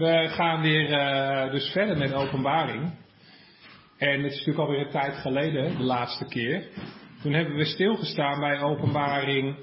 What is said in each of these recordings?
We gaan weer dus verder met Openbaring. En het is natuurlijk alweer een tijd geleden, de laatste keer. Toen hebben we stilgestaan bij Openbaring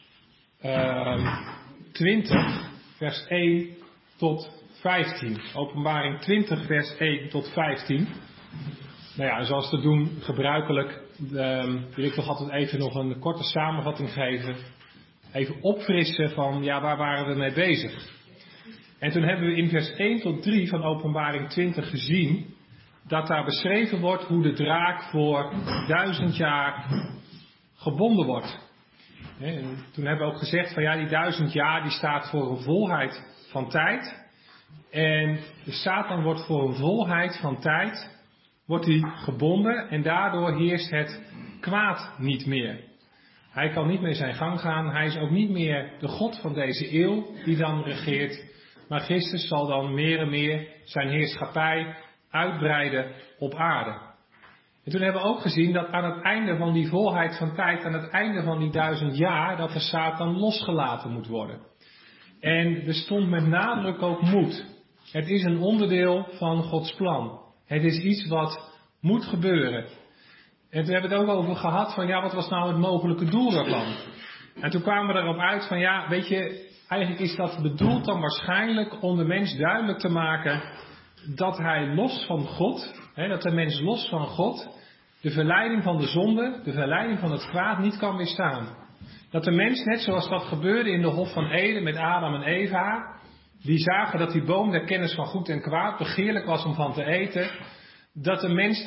20, vers 1 tot 15. Openbaring 20, vers 1 tot 15. Nou ja, en zoals te doen gebruikelijk wil ik toch altijd even nog een korte samenvatting geven. Even opfrissen van, ja, waar waren we mee bezig? En toen hebben we in vers 1 tot 3 van Openbaring 20 gezien dat daar beschreven wordt hoe de draak voor 1000 jaar gebonden wordt. En toen hebben we ook gezegd van ja, die 1000 jaar die staat voor een volheid van tijd. En de Satan wordt voor een volheid van tijd wordt hij gebonden en daardoor heerst het kwaad niet meer. Hij kan niet meer zijn gang gaan. Hij is ook niet meer de God van deze eeuw die dan regeert. Maar Christus zal dan meer en meer zijn heerschappij uitbreiden op aarde. En toen hebben we ook gezien dat aan het einde van die volheid van tijd, aan het einde van die 1000 jaar, dat de Satan losgelaten moet worden. En er stond met nadruk ook moed. Het is een onderdeel van Gods plan. Het is iets wat moet gebeuren. En toen hebben we het ook over gehad van ja, wat was nou het mogelijke doel daarvan? En toen kwamen we erop uit van ja, weet je, eigenlijk is dat bedoeld dan waarschijnlijk om de mens duidelijk te maken dat hij los van God, dat de mens los van God, de verleiding van de zonde, de verleiding van het kwaad niet kan weerstaan. Dat de mens, net zoals dat gebeurde in de Hof van Eden met Adam en Eva, die zagen dat die boom der kennis van goed en kwaad begeerlijk was om van te eten, dat de mens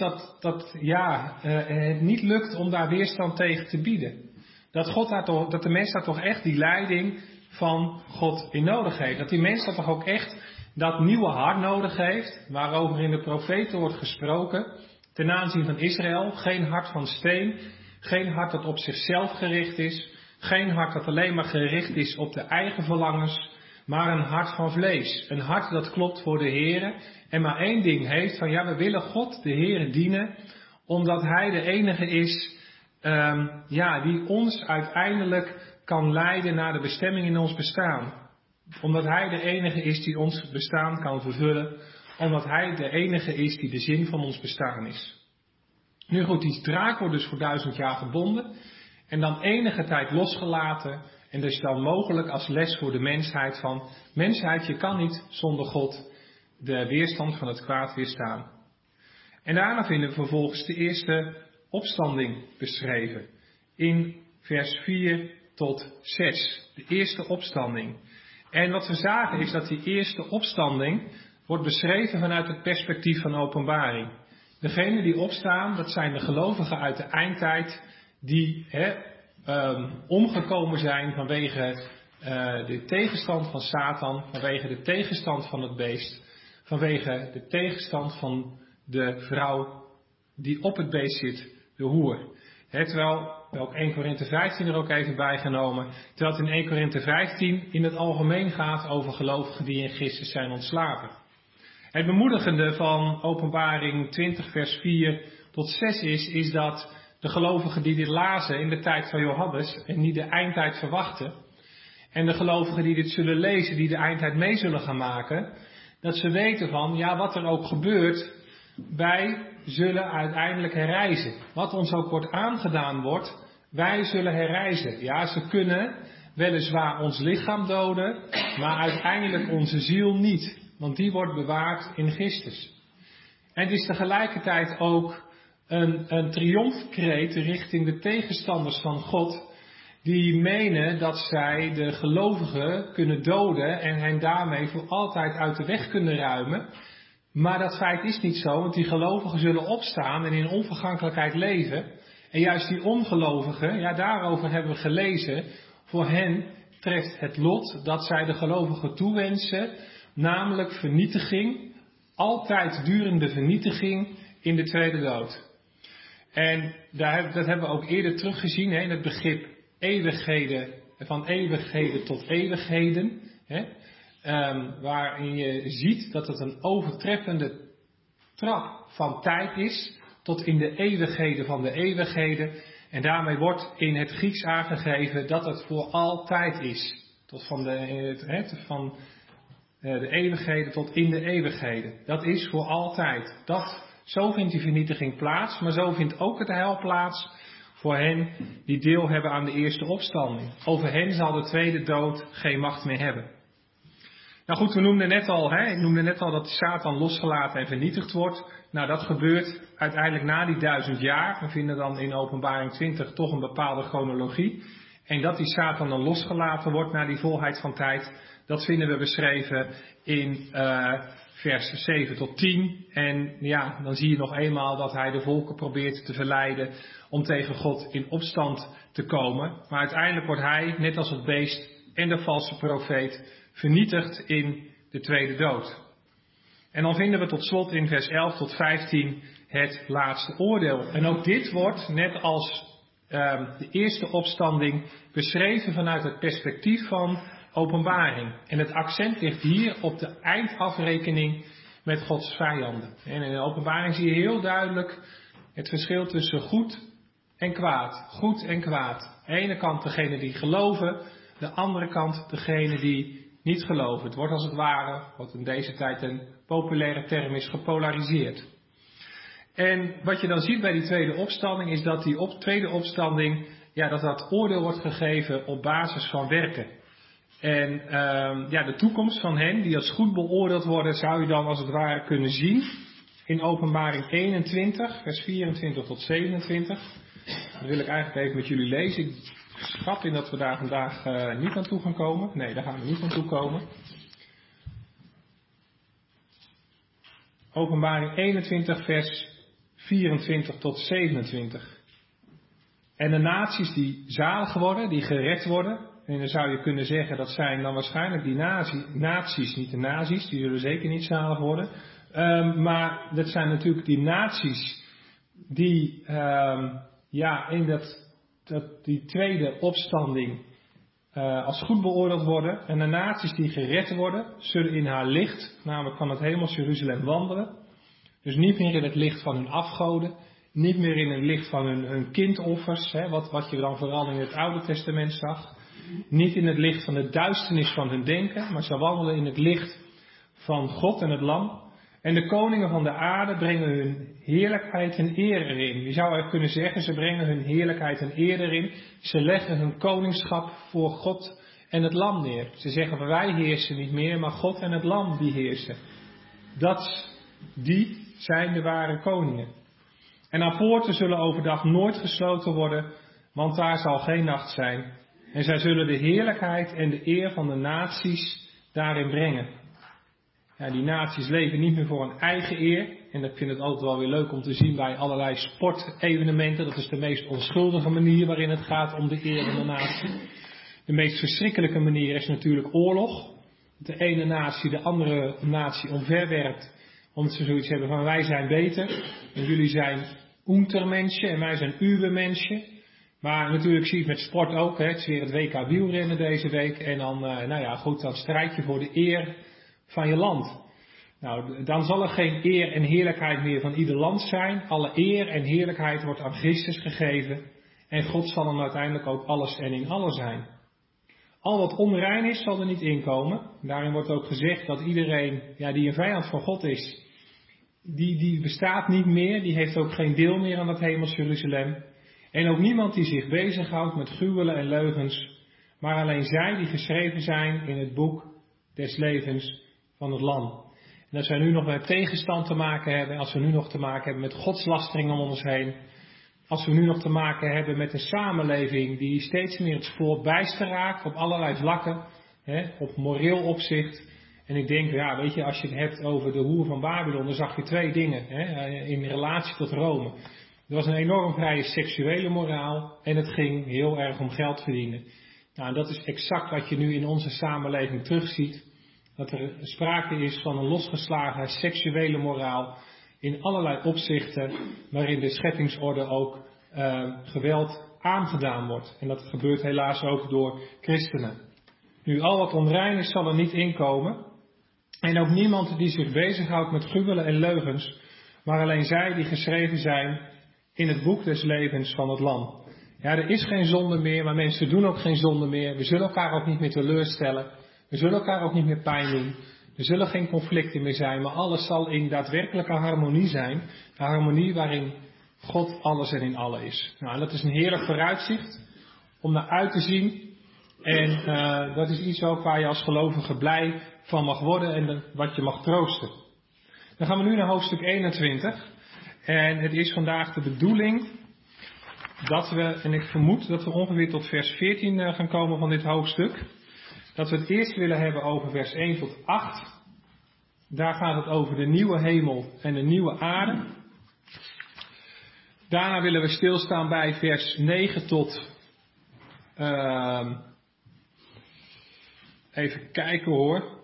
het niet lukt om daar weerstand tegen te bieden. Dat de mens daar toch echt die leiding van God in nodig heeft. Dat die mens dat toch ook echt dat nieuwe hart nodig heeft, waarover in de profeten wordt gesproken, ten aanzien van Israël. Geen hart van steen, geen hart dat op zichzelf gericht is, geen hart dat alleen maar gericht is op de eigen verlangens, maar een hart van vlees. Een hart dat klopt voor de Heere en maar één ding heeft, van ja, we willen God, de Heere, dienen, omdat Hij de enige is die ons uiteindelijk kan leiden naar de bestemming in ons bestaan. Omdat Hij de enige is die ons bestaan kan vervullen, omdat Hij de enige is die de zin van ons bestaan is. Nu goed, die draak wordt dus voor 1000 jaar gebonden en dan enige tijd losgelaten. En dus dan mogelijk als les voor de mensheid van, mensheid, je kan niet zonder God de weerstand van het kwaad weerstaan. En daarna vinden we vervolgens de eerste opstanding beschreven. In vers 4 tot 6. De eerste opstanding. En wat we zagen is dat die eerste opstanding wordt beschreven vanuit het perspectief van Openbaring. Degenen die opstaan, dat zijn de gelovigen uit de eindtijd die omgekomen zijn vanwege de tegenstand van Satan, vanwege de tegenstand van het beest, vanwege de tegenstand van de vrouw die op het beest zit, de hoer. Terwijl, ook 1 Korinthe 15 er ook even bijgenomen, terwijl het in 1 Korinthe 15 in het algemeen gaat over gelovigen die in Christus zijn ontslapen. Het bemoedigende van Openbaring 20 vers 4 tot 6 is dat de gelovigen die dit lazen in de tijd van Johannes en niet de eindtijd verwachten, en de gelovigen die dit zullen lezen, die de eindtijd mee zullen gaan maken, dat ze weten van, ja, wat er ook gebeurt, wij zullen uiteindelijk herrijzen. Wat ons ook wordt aangedaan wordt, wij zullen herrijzen. Ja, ze kunnen weliswaar ons lichaam doden, maar uiteindelijk onze ziel niet, want die wordt bewaard in Christus. En het is tegelijkertijd ook een triomfkreet richting de tegenstanders van God, die menen dat zij de gelovigen kunnen doden en hen daarmee voor altijd uit de weg kunnen ruimen. Maar dat feit is niet zo, want die gelovigen zullen opstaan en in onvergankelijkheid leven. En juist die ongelovigen, ja, daarover hebben we gelezen, voor hen treft het lot dat zij de gelovigen toewensen, namelijk vernietiging, altijd durende vernietiging in de tweede dood. En dat hebben we ook eerder teruggezien in het begrip eeuwigheden, van eeuwigheden tot eeuwigheden. Waarin je ziet dat het een overtreffende trap van tijd is tot in de eeuwigheden van de eeuwigheden. En daarmee wordt in het Grieks aangegeven dat het voor altijd is. Tot van de eeuwigheden tot in de eeuwigheden. Dat is voor altijd. Zo vindt die vernietiging plaats, maar zo vindt ook het heil plaats voor hen die deel hebben aan de eerste opstanding. Over hen zal de tweede dood geen macht meer hebben. Nou goed, ik noemde net al dat Satan losgelaten en vernietigd wordt. Nou, dat gebeurt uiteindelijk na die 1000 jaar. We vinden dan in Openbaring 20 toch een bepaalde chronologie. En dat die Satan dan losgelaten wordt na die volheid van tijd, dat vinden we beschreven in vers 7 tot 10. En ja, dan zie je nog eenmaal dat hij de volken probeert te verleiden om tegen God in opstand te komen. Maar uiteindelijk wordt hij, net als het beest en de valse profeet, vernietigd in de tweede dood. En dan vinden we tot slot in vers 11 tot 15 het laatste oordeel. En ook dit wordt, net als de eerste opstanding, beschreven vanuit het perspectief van Openbaring. En het accent ligt hier op de eindafrekening met Gods vijanden. En in de Openbaring zie je heel duidelijk het verschil tussen goed en kwaad. Goed en kwaad. Aan de ene kant degene die geloven, de andere kant degene die niet geloven. Het wordt als het ware, wat in deze tijd een populaire term is, gepolariseerd. En wat je dan ziet bij die tweede opstanding is dat die tweede opstanding, dat oordeel wordt gegeven op basis van werken. En de toekomst van hen die als goed beoordeeld worden, zou je dan als het ware kunnen zien in Openbaring 21, vers 24 tot 27. Dat wil ik eigenlijk even met jullie lezen. Ik schat in dat we daar vandaag niet aan toe gaan komen. Nee, daar gaan we niet aan toe komen. Openbaring 21, vers 24 tot 27. En de naties die zalig worden, die gered worden, en dan zou je kunnen zeggen dat zijn dan waarschijnlijk die naties, niet de nazi's, die zullen zeker niet zalig worden. Maar dat zijn natuurlijk die naties die in die tweede opstanding als goed beoordeeld worden. En de naties die gered worden, zullen in haar licht, namelijk van het hemels Jeruzalem, wandelen. Dus niet meer in het licht van hun afgoden, niet meer in het licht van hun kindoffers, wat je dan vooral in het Oude Testament zag. Niet in het licht van de duisternis van hun denken, maar ze wandelen in het licht van God en het Lam. En de koningen van de aarde brengen hun heerlijkheid en eer erin. Je zou eigenlijk kunnen zeggen, ze brengen hun heerlijkheid en eer erin. Ze leggen hun koningschap voor God en het Lam neer. Ze zeggen, wij heersen niet meer, maar God en het Lam die heersen. Die zijn de ware koningen. En haar poorten zullen overdag nooit gesloten worden, want daar zal geen nacht zijn. En zij zullen de heerlijkheid en de eer van de naties daarin brengen. Ja, die naties leven niet meer voor hun eigen eer. En ik vind het altijd wel weer leuk om te zien bij allerlei sportevenementen. Dat is de meest onschuldige manier waarin het gaat om de eer van de natie. De meest verschrikkelijke manier is natuurlijk oorlog. De ene natie de andere natie omverwerpt. Omdat ze zoiets hebben van wij zijn beter. En jullie zijn untermenschen en wij zijn ubermenschen. Maar natuurlijk zie je het met sport ook. Het is weer het WK wielrennen deze week. En dan, dan strijd je voor de eer van je land. Nou, dan zal er geen eer en heerlijkheid meer van ieder land zijn. Alle eer en heerlijkheid wordt aan Christus gegeven. En God zal dan uiteindelijk ook alles en in alles zijn. Al wat onrein is, zal er niet inkomen. Daarin wordt ook gezegd dat iedereen die een vijand van God is, die bestaat niet meer. Die heeft ook geen deel meer aan het hemels Jeruzalem. En ook niemand die zich bezighoudt met gruwelen en leugens. Maar alleen zij die geschreven zijn in het boek des levens van het Lam. En als wij nu nog met tegenstand te maken hebben, als we nu nog te maken hebben met godslastering om ons heen, als we nu nog te maken hebben met een samenleving die steeds meer het spoor bijster raakt op allerlei vlakken, op moreel opzicht. En ik denk, als je het hebt over de hoer van Babylon, dan zag je twee dingen in relatie tot Rome. Er was een enorm vrije seksuele moraal en het ging heel erg om geld verdienen. Nou, en dat is exact wat je nu in onze samenleving terugziet. Dat er sprake is van een losgeslagen seksuele moraal in allerlei opzichten, waarin de scheppingsorde ook geweld aangedaan wordt. En dat gebeurt helaas ook door christenen. Nu, al wat onrein is, zal er niet inkomen. En ook niemand die zich bezighoudt met gruwelen en leugens, maar alleen zij die geschreven zijn in het boek des levens van het Lam. Ja, er is geen zonde meer, maar mensen doen ook geen zonde meer. We zullen elkaar ook niet meer teleurstellen. We zullen elkaar ook niet meer pijn doen. Er zullen geen conflicten meer zijn, maar alles zal in daadwerkelijke harmonie zijn. De harmonie waarin God alles en in alle is. Nou, dat is een heerlijk vooruitzicht om naar uit te zien. En dat is iets ook waar je als gelovige blij van mag worden en wat je mag troosten. Dan gaan we nu naar hoofdstuk 21. En het is vandaag de bedoeling dat we, en ik vermoed dat we ongeveer tot vers 14 gaan komen van dit hoofdstuk. Dat we het eerst willen hebben over vers 1 tot 8. Daar gaat het over de nieuwe hemel en de nieuwe aarde. Daarna willen we stilstaan bij vers 9 tot... even kijken hoor.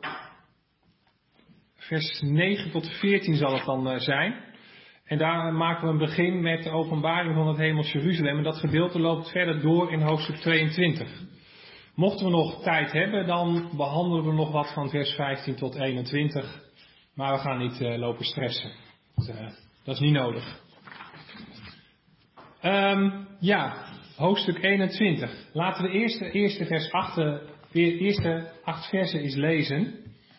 Vers 9 tot 14 zal het dan zijn. En daar maken we een begin met de openbaring van het hemels Jeruzalem. En dat gedeelte loopt verder door in hoofdstuk 22. Mochten we nog tijd hebben, dan behandelen we nog wat van vers 15 tot 21. Maar we gaan niet lopen stressen. Dat is niet nodig. Hoofdstuk 21. Laten we de eerste 8 versen eens lezen.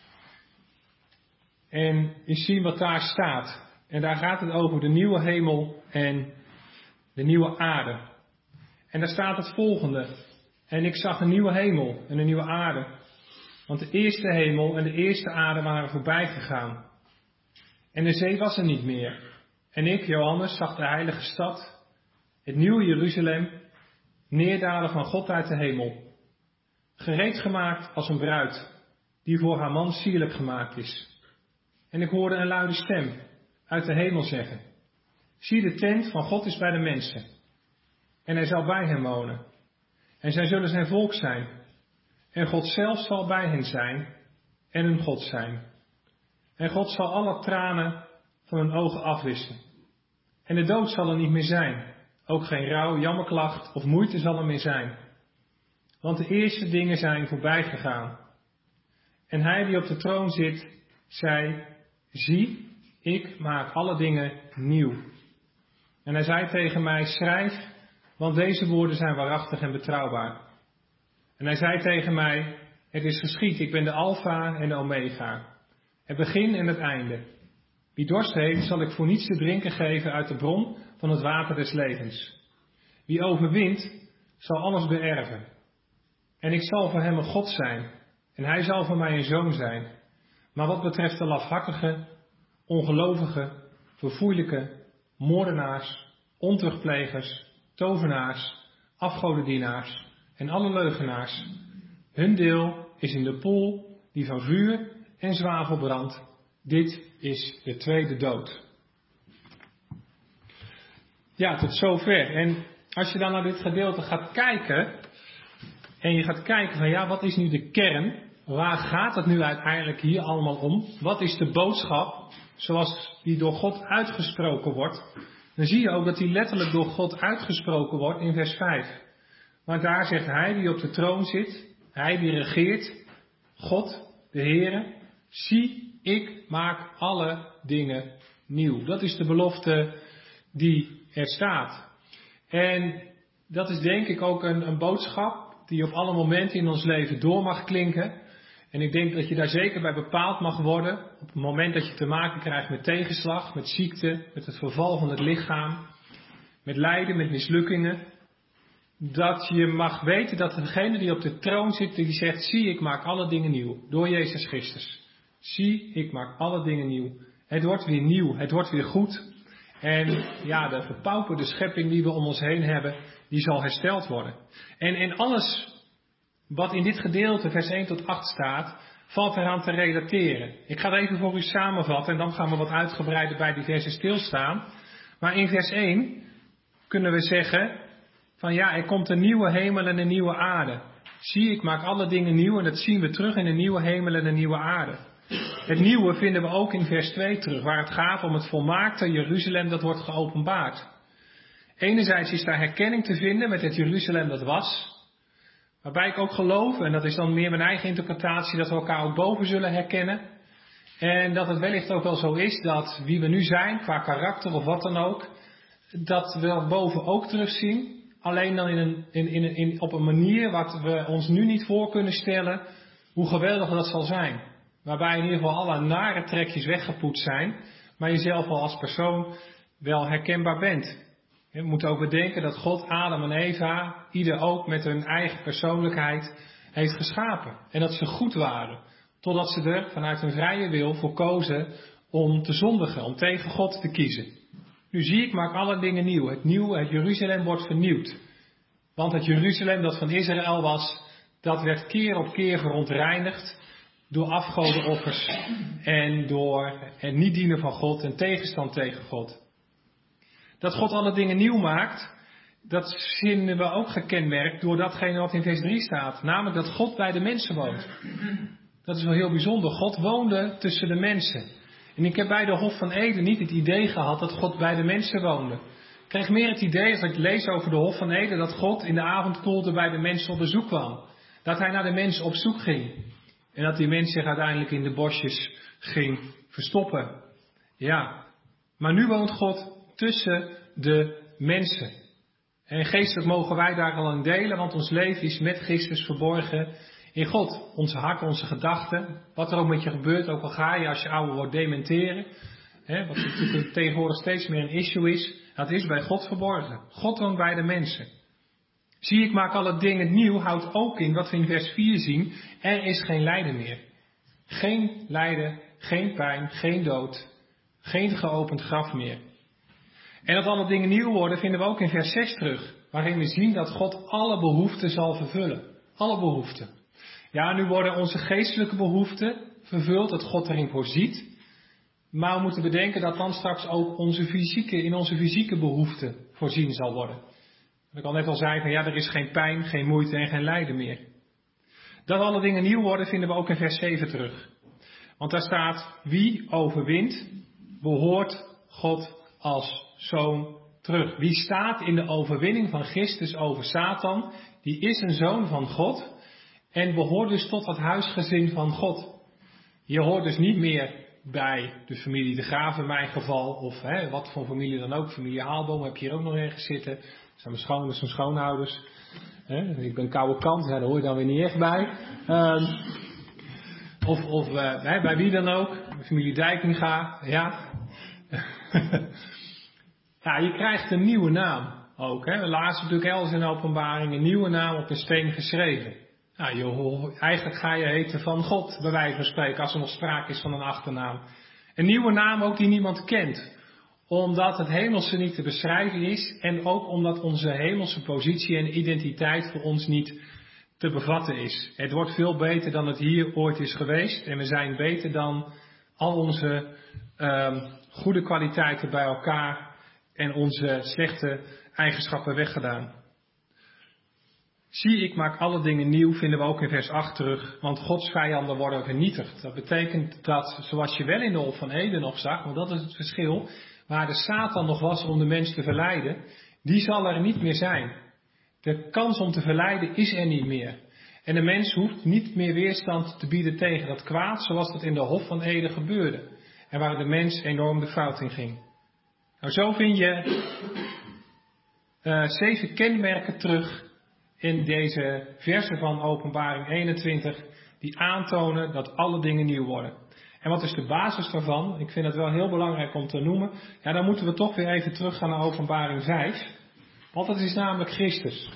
En eens zien wat daar staat. En daar gaat het over de nieuwe hemel en de nieuwe aarde. En daar staat het volgende. En ik zag een nieuwe hemel en een nieuwe aarde. Want de eerste hemel en de eerste aarde waren voorbij gegaan. En de zee was er niet meer. En ik, Johannes, zag de heilige stad, het nieuwe Jeruzalem, neerdalen van God uit de hemel. Gereed gemaakt als een bruid, die voor haar man sierlijk gemaakt is. En ik hoorde een luide stem uit de hemel zeggen: zie, de tent van God is bij de mensen. En hij zal bij hen wonen. En zij zullen zijn volk zijn. En God zelf zal bij hen zijn en hun God zijn. En God zal alle tranen van hun ogen afwissen. En de dood zal er niet meer zijn. Ook geen rouw, jammerklacht of moeite zal er meer zijn. Want de eerste dingen zijn voorbij gegaan. En hij die op de troon zit, zei: zie, ik maak alle dingen nieuw. En hij zei tegen mij: schrijf, want deze woorden zijn waarachtig en betrouwbaar. En hij zei tegen mij: het is geschied, ik ben de Alpha en de Omega, het begin en het einde. Wie dorst heeft, zal ik voor niets te drinken geven uit de bron van het water des levens. Wie overwint, zal alles beërven. En ik zal voor hem een God zijn, en hij zal voor mij een zoon zijn. Maar wat betreft de lafhartige, ongelovige, verfoeilijke, moordenaars, ontuchtplegers, tovenaars, afgodendienaars en alle leugenaars, hun deel is in de poel die van vuur en zwavel brandt. Dit is de tweede dood. Ja, tot zover. En als je dan naar dit gedeelte gaat kijken, en je gaat kijken van ja, wat is nu de kern? Waar gaat het nu uiteindelijk hier allemaal om? Wat is de boodschap zoals die door God uitgesproken wordt? Dan zie je ook dat die letterlijk door God uitgesproken wordt in vers 5. Want daar zegt hij die op de troon zit, hij die regeert, God, de Heere, zie, ik maak alle dingen nieuw. Dat is de belofte die er staat. En dat is denk ik ook een boodschap die op alle momenten in ons leven door mag klinken. En ik denk dat je daar zeker bij bepaald mag worden. Op het moment dat je te maken krijgt met tegenslag, met ziekte, met het verval van het lichaam, met lijden, met mislukkingen. Dat je mag weten dat degene die op de troon zit, die zegt: zie, ik maak alle dingen nieuw. Door Jezus Christus. Zie, ik maak alle dingen nieuw. Het wordt weer nieuw, het wordt weer goed. En ja, de verpauperde schepping die we om ons heen hebben, die zal hersteld worden. En alles wat in dit gedeelte, vers 1 tot 8 staat, valt eraan te relateren. Ik ga het even voor u samenvatten en dan gaan we wat uitgebreider bij die versen stilstaan. Maar in vers 1 kunnen we zeggen van ja, er komt een nieuwe hemel en een nieuwe aarde. Zie, ik maak alle dingen nieuw en dat zien we terug in een nieuwe hemel en een nieuwe aarde. Het nieuwe vinden we ook in vers 2 terug, waar het gaat om het volmaakte Jeruzalem dat wordt geopenbaard. Enerzijds is daar herkenning te vinden met het Jeruzalem dat was, waarbij ik ook geloof, en dat is dan meer mijn eigen interpretatie, dat we elkaar ook boven zullen herkennen. En dat het wellicht ook wel zo is dat wie we nu zijn, qua karakter of wat dan ook, dat we boven ook terugzien. Alleen dan op een manier wat we ons nu niet voor kunnen stellen hoe geweldig dat zal zijn. waarbij in ieder geval alle nare trekjes weggepoetst zijn, maar je zelf al als persoon wel herkenbaar bent. We moeten ook bedenken dat God Adam en Eva, ieder ook met hun eigen persoonlijkheid, heeft geschapen. En dat ze goed waren, totdat ze er vanuit hun vrije wil voor kozen om te zondigen, om tegen God te kiezen. Nu zie ik, maak alle dingen nieuw. Het Jeruzalem wordt vernieuwd. Want het Jeruzalem dat van Israël was, dat werd keer op keer verontreinigd door afgodenoffers en door het niet dienen van God en tegenstand tegen God. Dat God alle dingen nieuw maakt, dat vinden we ook gekenmerkt door datgene wat in vers 3 staat. Namelijk dat God bij de mensen woont. Dat is wel heel bijzonder. God woonde tussen de mensen. En ik heb bij de Hof van Eden niet het idee gehad dat God bij de mensen woonde. Ik kreeg meer het idee als ik lees over de Hof van Eden dat God in de avondkoelte bij de mensen op bezoek kwam. Dat hij naar de mensen op zoek ging. En dat die mens zich uiteindelijk in de bosjes ging verstoppen. Ja, maar nu woont God tussen de mensen. En geestelijk mogen wij daar al in delen, want ons leven is met Christus verborgen in God. Onze hart, onze gedachten, wat er ook met je gebeurt, ook al ga je als je ouder wordt dementeren. Wat natuurlijk tegenwoordig steeds meer een issue is, dat is bij God verborgen. God woont bij de mensen. Zie, ik maak alle dingen nieuw, houdt ook in wat we in vers 4 zien. Er is geen lijden meer. Geen lijden, geen pijn, geen dood, geen geopend graf meer. En dat alle dingen nieuw worden vinden we ook in vers 6 terug. Waarin we zien dat God alle behoeften zal vervullen. Alle behoeften. Ja, nu worden onze geestelijke behoeften vervuld, dat God erin voorziet. Maar we moeten bedenken dat dan straks ook in onze fysieke behoeften voorzien zal worden. Wat ik al net al zei, van ja, er is geen pijn, geen moeite en geen lijden meer. Dat alle dingen nieuw worden vinden we ook in vers 7 terug. Want daar staat, wie overwint, behoort God als zoon terug. Wie staat in de overwinning van Christus over Satan, die is een zoon van God en behoort dus tot het huisgezin van God. Je hoort dus niet meer bij de familie De Graaf in mijn geval, of wat voor familie dan ook, familie Haalboom heb je hier ook nog ergens zitten. Dat zijn mijn schoonouders. Ik ben koude kant, daar hoor je dan weer niet echt bij. Bij wie dan ook, familie Dijkinga, ja. Ja, je krijgt een nieuwe naam ook. We lazen natuurlijk elders in de Openbaring een nieuwe naam op een steen geschreven. Nou, eigenlijk ga je heten van God, bij wijze van spreken, als er nog sprake is van een achternaam. Een nieuwe naam ook die niemand kent. Omdat het hemelse niet te beschrijven is en ook omdat onze hemelse positie en identiteit voor ons niet te bevatten is. Het wordt veel beter dan het hier ooit is geweest en we zijn beter dan al onze goede kwaliteiten bij elkaar en onze slechte eigenschappen weggedaan. Zie, ik maak alle dingen nieuw, vinden we ook in vers 8 terug, want Gods vijanden worden vernietigd. Dat betekent dat, zoals je wel in de Hof van Eden nog zag, want dat is het verschil, waar de Satan nog was om de mens te verleiden, die zal er niet meer zijn. De kans om te verleiden is er niet meer. En de mens hoeft niet meer weerstand te bieden tegen dat kwaad, zoals dat in de Hof van Eden gebeurde. En waar de mens enorm de fout in ging. Nou, zo vind je 7 kenmerken terug in deze versen van Openbaring 21, die aantonen dat alle dingen nieuw worden. En wat is de basis daarvan? Ik vind het wel heel belangrijk om te noemen. Ja, dan moeten we toch weer even teruggaan naar Openbaring 5. Want dat is namelijk Christus.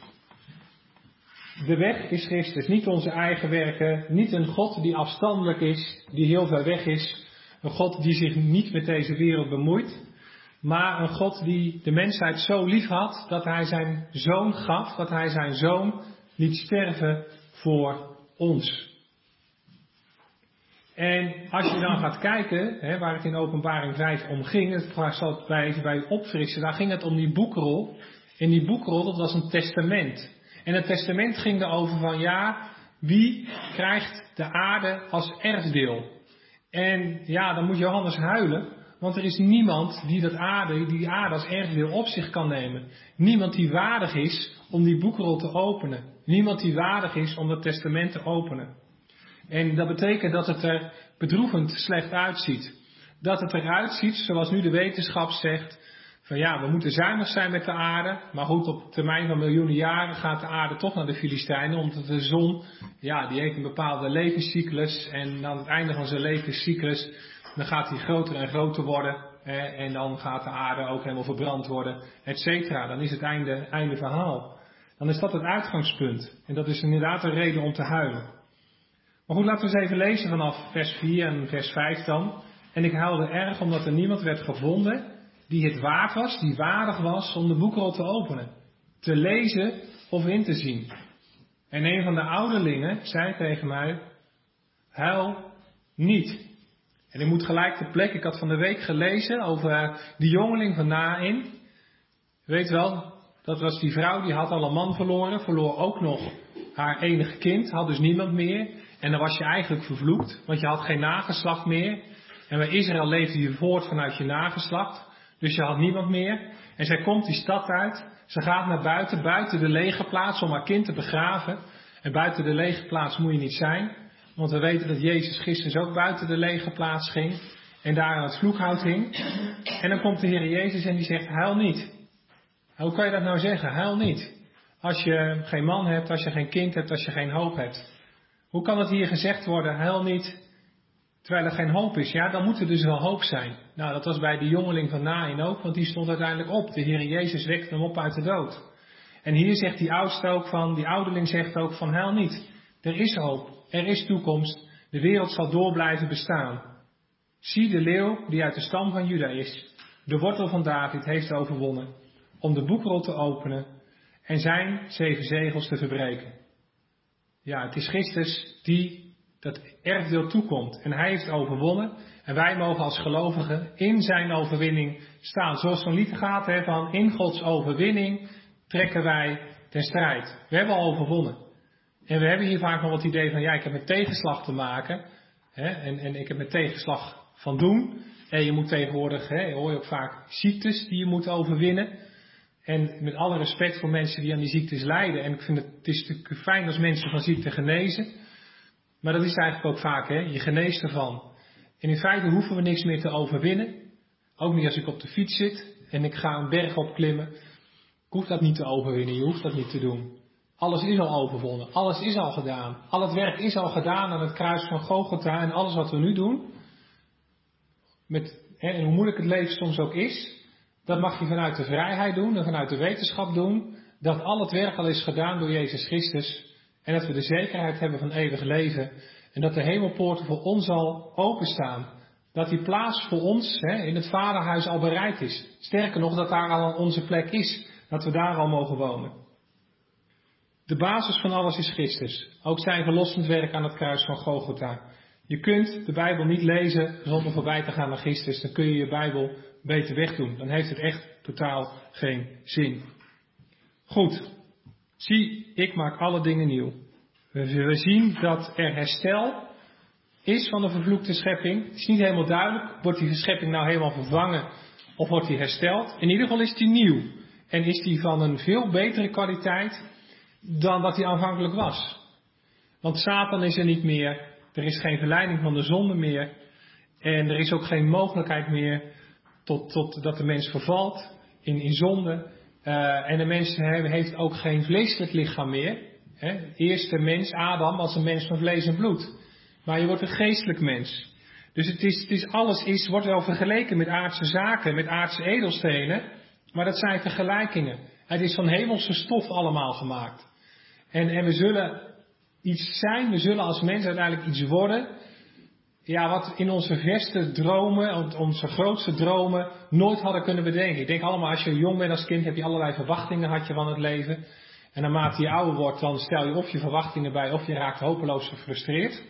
De weg is Christus, niet onze eigen werken, niet een God die afstandelijk is, die heel ver weg is. Een God die zich niet met deze wereld bemoeit. Maar een God die de mensheid zo lief had, dat hij zijn zoon gaf, dat hij zijn zoon liet sterven voor ons. En als je dan gaat kijken, waar het in Openbaring 5 om ging, waar zal het bij u opfrissen, daar ging het om die boekrol. En die boekrol, dat was een testament. En het testament ging erover van, ja, wie krijgt de aarde als erfdeel? En ja, dan moet Johannes huilen. Want er is niemand die die aarde als erfdeel op zich kan nemen. Niemand die waardig is om die boekrol te openen. Niemand die waardig is om dat testament te openen. En dat betekent dat het er bedroevend slecht uitziet. Dat het eruit ziet, zoals nu de wetenschap zegt, van ja, we moeten zuinig zijn met de aarde. Maar goed, op termijn van miljoenen jaren gaat de aarde toch naar de Filistijnen. Omdat de zon, ja, die heeft een bepaalde levenscyclus. En aan het einde van zijn levenscyclus, dan gaat hij groter en groter worden. En dan gaat de aarde ook helemaal verbrand worden, et cetera. Dan is het einde verhaal. Dan is dat het uitgangspunt. En dat is inderdaad een reden om te huilen. Maar goed, laten we eens even lezen vanaf vers 4 en vers 5 dan. En ik huilde erg omdat er niemand werd gevonden die het waard was, die waardig was om de boekrol te openen, te lezen of in te zien. En een van de ouderlingen zei tegen mij, huil niet. En ik moet gelijk de plek, ik had van de week gelezen over die jongeling van Naïn. Weet wel, dat was die vrouw die had al een man verloren, verloor ook nog haar enige kind, had dus niemand meer. En dan was je eigenlijk vervloekt, want je had geen nageslacht meer. En bij Israël leefde je voort vanuit je nageslacht. Dus je had niemand meer. En zij komt die stad uit. Ze gaat naar buiten de legerplaats om haar kind te begraven. En buiten de legerplaats moet je niet zijn. Want we weten dat Jezus Christus ook buiten de legerplaats ging. En daar aan het vloekhout hing. En dan komt de Heer Jezus en die zegt, huil niet. Hoe kan je dat nou zeggen? Huil niet. Als je geen man hebt, als je geen kind hebt, als je geen hoop hebt. Hoe kan het hier gezegd worden, huil niet, terwijl er geen hoop is? Ja, dan moet er dus wel hoop zijn. Nou, dat was bij de jongeling van Naïn ook, want die stond uiteindelijk op. De Heer Jezus wekte hem op uit de dood. En hier zegt die ouderling zegt ook van, huil niet. Er is hoop, er is toekomst, de wereld zal door blijven bestaan. Zie de leeuw die uit de stam van Juda is, de wortel van David heeft overwonnen, om de boekrol te openen en zijn 7 zegels te verbreken. Ja, het is Christus die dat erfdeel toekomt. En hij heeft overwonnen. En wij mogen als gelovigen in zijn overwinning staan. Zoals zo'n lied gaat, van in Gods overwinning trekken wij ten strijd. We hebben al overwonnen. En we hebben hier vaak nog het idee van, ja, ik heb met tegenslag te maken. En ik heb met tegenslag van doen. En je moet tegenwoordig, hoor je ook vaak ziektes die je moet overwinnen. En met alle respect voor mensen die aan die ziektes lijden. En ik vind het is natuurlijk fijn als mensen van ziekte genezen. Maar dat is eigenlijk ook vaak, je geneest ervan. En in feite hoeven we niks meer te overwinnen. Ook niet als ik op de fiets zit en ik ga een berg opklimmen. Ik hoef dat niet te overwinnen, je hoeft dat niet te doen. Alles is al overwonnen, alles is al gedaan. Al het werk is al gedaan aan het kruis van Golgotha. En alles wat we nu doen, en hoe moeilijk het leven soms ook is, dat mag je vanuit de vrijheid doen en vanuit de wetenschap doen. Dat al het werk al is gedaan door Jezus Christus. En dat we de zekerheid hebben van eeuwig leven. En dat de hemelpoorten voor ons al openstaan. Dat die plaats voor ons in het Vaderhuis al bereid is. Sterker nog, dat daar al onze plek is. Dat we daar al mogen wonen. De basis van alles is Christus. Ook zijn verlossend werk aan het kruis van Golgotha. Je kunt de Bijbel niet lezen zonder voorbij te gaan naar Christus. Dan kun je je Bijbel beter wegdoen. Dan heeft het echt totaal geen zin. Goed. Zie, ik maak alle dingen nieuw. We zien dat er herstel is van de vervloekte schepping. Het is niet helemaal duidelijk. Wordt die schepping nou helemaal vervangen of wordt die hersteld? In ieder geval is die nieuw. En is die van een veel betere kwaliteit dan dat die aanvankelijk was. Want Satan is er niet meer. Er is geen verleiding van de zonde meer. En er is ook geen mogelijkheid meer tot dat de mens vervalt in zonde. En de mens heeft ook geen vleeselijk lichaam meer. De eerste mens, Adam, was een mens van vlees en bloed. Maar je wordt een geestelijk mens. Dus alles wordt wel vergeleken met aardse zaken, met aardse edelstenen. Maar dat zijn vergelijkingen. Het is van hemelse stof allemaal gemaakt. En we zullen iets zijn, we zullen als mens uiteindelijk iets worden. Ja, wat in onze verste dromen, onze grootste dromen, nooit hadden kunnen bedenken. Ik denk allemaal, als je jong bent als kind, heb je allerlei verwachtingen had je van het leven. En naarmate je ouder wordt, dan stel je of je verwachtingen bij, of je raakt hopeloos gefrustreerd.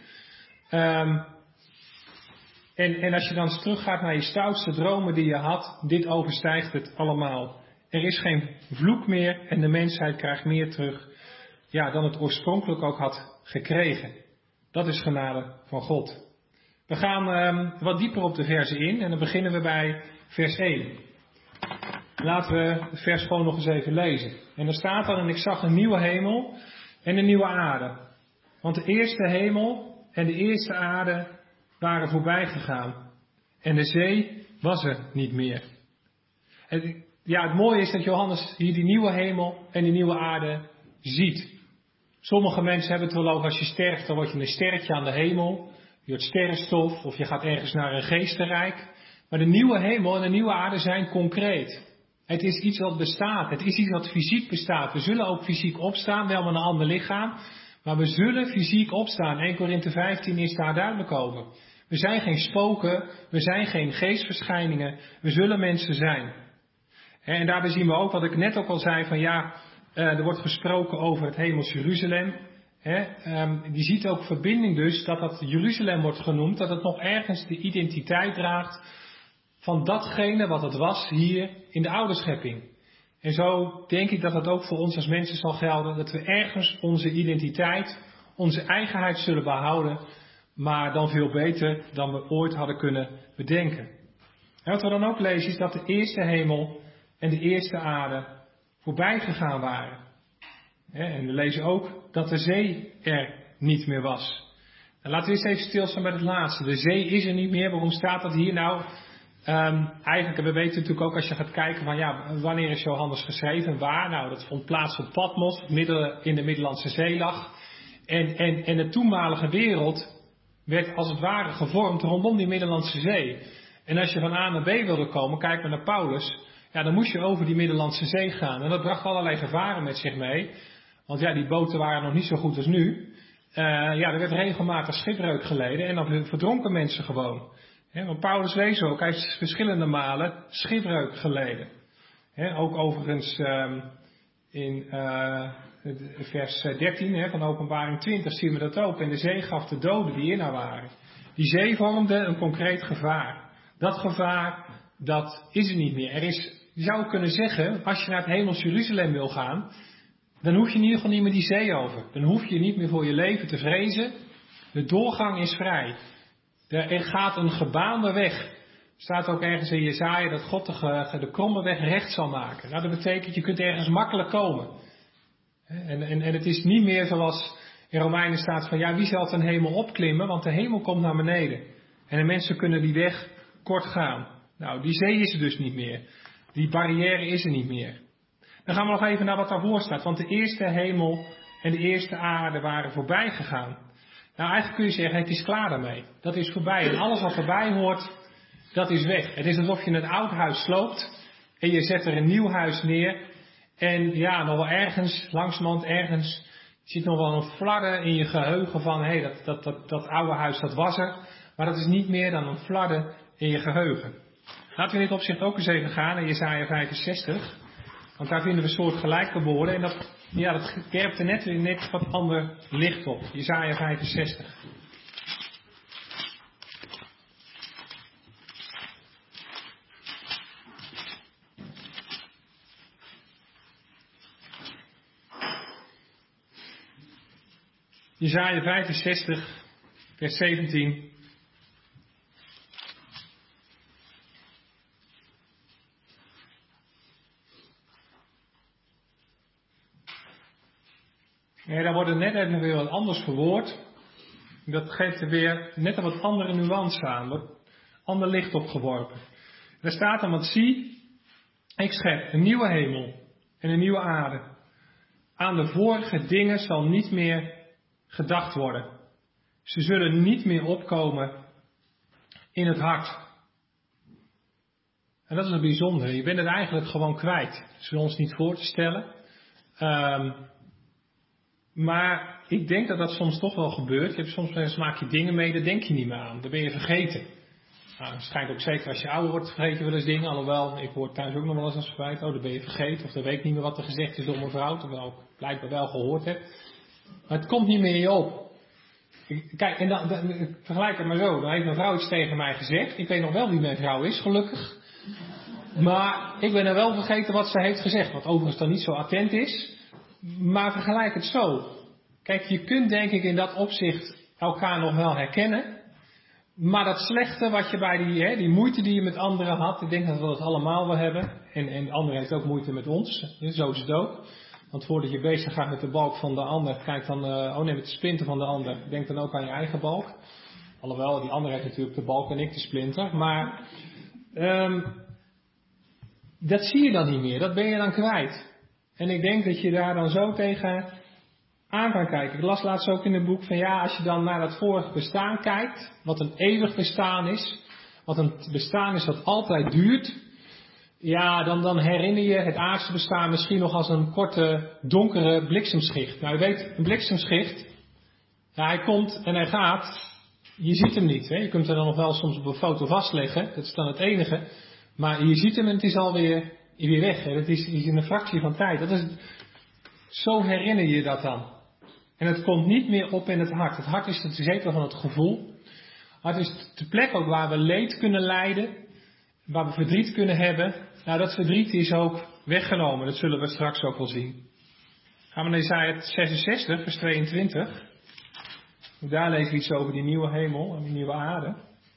En als je dan eens teruggaat naar je stoutste dromen die je had, dit overstijgt het allemaal. Er is geen vloek meer en de mensheid krijgt meer terug, dan het oorspronkelijk ook had gekregen. Dat is genade van God. We gaan wat dieper op de versen in en dan beginnen we bij vers 1. Laten we het vers gewoon nog eens even lezen. En er staat dan, en ik zag een nieuwe hemel en een nieuwe aarde. Want de eerste hemel en de eerste aarde waren voorbij gegaan. En de zee was er niet meer. ja, het mooie is dat Johannes hier die nieuwe hemel en die nieuwe aarde ziet. Sommige mensen hebben het wel over als je sterft, dan word je een sterretje aan de hemel. Je wordt sterrenstof of je gaat ergens naar een geestenrijk. Maar de nieuwe hemel en de nieuwe aarde zijn concreet. Het is iets wat bestaat. Het is iets wat fysiek bestaat. We zullen ook fysiek opstaan, wel met een ander lichaam. Maar we zullen fysiek opstaan. 1 Korinthe 15 is daar duidelijk over. We zijn geen spoken, we zijn geen geestverschijningen. We zullen mensen zijn. En daarbij zien we ook wat ik net ook al zei van ja, er wordt gesproken over het hemels Jeruzalem. Die ziet ook verbinding dus dat Jeruzalem wordt genoemd, dat het nog ergens de identiteit draagt van datgene wat het was hier in de oude schepping. En zo denk ik dat dat ook voor ons als mensen zal gelden, dat we ergens onze identiteit, onze eigenheid zullen behouden, maar dan veel beter dan we ooit hadden kunnen bedenken. En wat we dan ook lezen is dat de eerste hemel en de eerste aarde voorbij gegaan waren. En we lezen ook dat de zee er niet meer was. En laten we eens even stilstaan bij het laatste. De zee is er niet meer. Waarom staat dat hier nou? Eigenlijk, we weten natuurlijk ook als je gaat kijken van ja, wanneer is Johannes geschreven en waar? Nou, dat vond plaats op Patmos, midden in de Middellandse Zee lag. En de toenmalige wereld werd als het ware gevormd rondom die Middellandse Zee. En als je van A naar B wilde komen, kijk maar naar Paulus, ja, dan moest je over die Middellandse Zee gaan. En dat bracht allerlei gevaren met zich mee. Want ja, die boten waren nog niet zo goed als nu. Ja, er werd regelmatig schipbreuk geleden en dan verdronken mensen gewoon. Want Paulus leest ook, hij heeft verschillende malen schipbreuk geleden. Ook overigens in vers 13 van Openbaring 20 zien we dat ook. En de zee gaf de doden die in haar waren. Die zee vormde een concreet gevaar. Dat gevaar, dat is er niet meer. Je zou kunnen zeggen, als je naar het hemels Jeruzalem wil gaan, dan hoef je in ieder geval niet meer die zee over. Dan hoef je niet meer voor je leven te vrezen. De doorgang is vrij. Er gaat een gebaande weg. Er staat ook ergens in Jesaja dat God de kromme weg recht zal maken. Nou, dat betekent, je kunt ergens makkelijk komen. En het is niet meer zoals in Romeinen staat van, ja, wie zal ten hemel opklimmen? Want de hemel komt naar beneden. En de mensen kunnen die weg kort gaan. Nou, die zee is er dus niet meer. Die barrière is er niet meer. Dan gaan we nog even naar wat daarvoor staat. Want de eerste hemel en de eerste aarde waren voorbij gegaan. Nou, eigenlijk kun je zeggen, het is klaar daarmee. Dat is voorbij. En alles wat erbij hoort, dat is weg. Het is alsof je een oud huis sloopt en je zet er een nieuw huis neer. En ja, nog wel ergens, langzamerhand ergens, zit nog wel een flarden in je geheugen van, hé, dat oude huis, dat was er. Maar dat is niet meer dan een flarden in je geheugen. Laten we in dit opzicht ook eens even gaan naar Jesaja 65. Want daar vinden we soortgelijke woorden. En dat werpt er net wat ander licht op. Jesaja 65. Jesaja 65, vers 17. Ja, daar wordt net even weer wat anders verwoord. Dat geeft er weer net een wat andere nuance aan. Wat ander licht opgeworpen. Daar staat dan, want zie, ik schep een nieuwe hemel en een nieuwe aarde. Aan de vorige dingen zal niet meer gedacht worden. Ze zullen niet meer opkomen in het hart. En dat is het bijzondere. Je bent het eigenlijk gewoon kwijt. Dat is ons niet voor te stellen. Maar ik denk dat dat soms toch wel gebeurt. Je hebt soms maak je dingen mee, daar denk je niet meer aan. Dan ben je vergeten. Nou, het schijnt ook zeker als je ouder wordt, vergeet je wel eens dingen. Alhoewel, ik hoor thuis ook nog wel eens als verwijt. Oh, dan ben je vergeten. Of dan weet ik niet meer wat er gezegd is door mijn vrouw. Terwijl ik blijkbaar wel gehoord heb. Maar het komt niet meer in je op. Kijk, en dan vergelijk het maar zo. Dan heeft mijn vrouw iets tegen mij gezegd. Ik weet nog wel wie mijn vrouw is, gelukkig. Maar ik ben er wel vergeten wat ze heeft gezegd. Wat overigens dan niet zo attent is. Maar vergelijk het zo. Kijk, je kunt denk ik in dat opzicht elkaar nog wel herkennen. Maar dat slechte wat je bij die moeite die je met anderen had. Ik denk dat we dat allemaal wel hebben. En de ander heeft ook moeite met ons. Zo is het ook. Want voordat je bezig gaat met de balk van de ander. Kijk dan, met de splinter van de ander. Denk dan ook aan je eigen balk. Alhoewel, die ander heeft natuurlijk de balk en ik de splinter. Maar Dat zie je dan niet meer, dat ben je dan kwijt. En ik denk dat je daar dan zo tegen aan kan kijken. Ik las laatst ook in het boek van ja, als je dan naar dat vorige bestaan kijkt, wat een eeuwig bestaan is, wat een bestaan is dat altijd duurt, ja, dan herinner je het aardse bestaan misschien nog als een korte, donkere bliksemschicht. Nou, je weet, een bliksemschicht, ja, hij komt en hij gaat, je ziet hem niet. Hè? Je kunt er dan nog wel soms op een foto vastleggen, dat is dan het enige. Maar je ziet hem en het is alweer weer weg. Hè? Dat is in een fractie van tijd. Zo herinner je dat dan. En het komt niet meer op in het hart. Het hart is de zetel van het gevoel. Het is de plek ook waar we leed kunnen lijden. Waar we verdriet kunnen hebben. Nou, dat verdriet is ook weggenomen. Dat zullen we straks ook wel zien. Gaan we naar Jesaja 66, vers 22. Daar lezen we iets over die nieuwe hemel en die nieuwe aarde.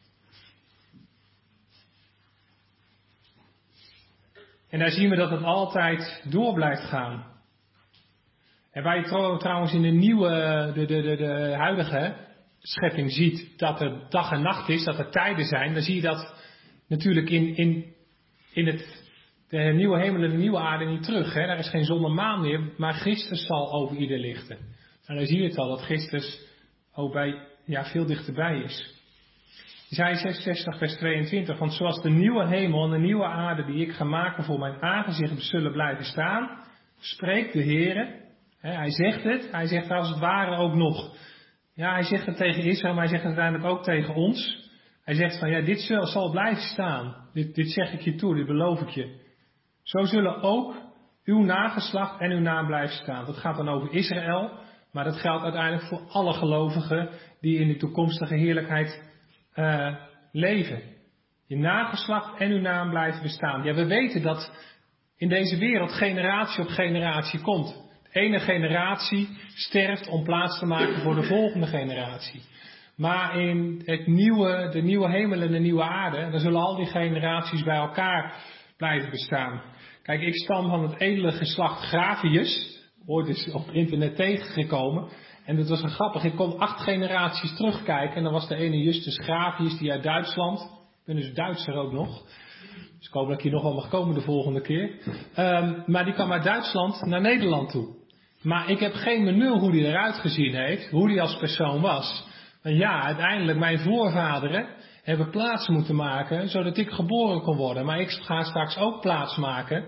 En daar zien we dat het altijd door blijft gaan. En waar je trouwens in de huidige schepping ziet dat er dag en nacht is, dat er tijden zijn, dan zie je dat natuurlijk in de nieuwe hemel en de nieuwe aarde niet terug. Hè? Daar is geen zon en maan meer, maar Christus zal over ieder lichten. En dan zie je het al, dat Christus ook veel dichterbij is. Jesaja 66 vers 22, want zoals de nieuwe hemel en de nieuwe aarde die ik ga maken voor mijn aangezicht zullen blijven staan, spreekt de Heere. Hij zegt het, hij zegt als het ware ook nog. Ja, hij zegt het tegen Israël, maar hij zegt het uiteindelijk ook tegen ons. Hij zegt van ja, dit zal blijven staan. Dit zeg ik je toe, dit beloof ik je. Zo zullen ook uw nageslacht en uw naam blijven staan. Dat gaat dan over Israël, maar dat geldt uiteindelijk voor alle gelovigen die in de toekomstige heerlijkheid leven. Je nageslacht en uw naam blijven bestaan. Ja, we weten dat in deze wereld generatie op generatie komt. De ene generatie sterft om plaats te maken voor de volgende generatie. Maar in de nieuwe hemel en de nieuwe aarde, dan zullen al die generaties bij elkaar blijven bestaan. Kijk, ik stam van het edele geslacht Gravius, ooit is op internet tegengekomen. En dat was grappig, ik kon 8 generaties terugkijken en dan was de ene Justus Gravius die uit Duitsland, ik ben dus Duitser ook nog. Dus ik hoop dat ik hier nog wel mag komen de volgende keer. Maar die kwam uit Duitsland naar Nederland toe. Maar ik heb geen benul hoe die eruit gezien heeft, hoe die als persoon was. Maar ja, uiteindelijk mijn voorvaderen hebben plaats moeten maken, zodat ik geboren kon worden. Maar ik ga straks ook plaats maken.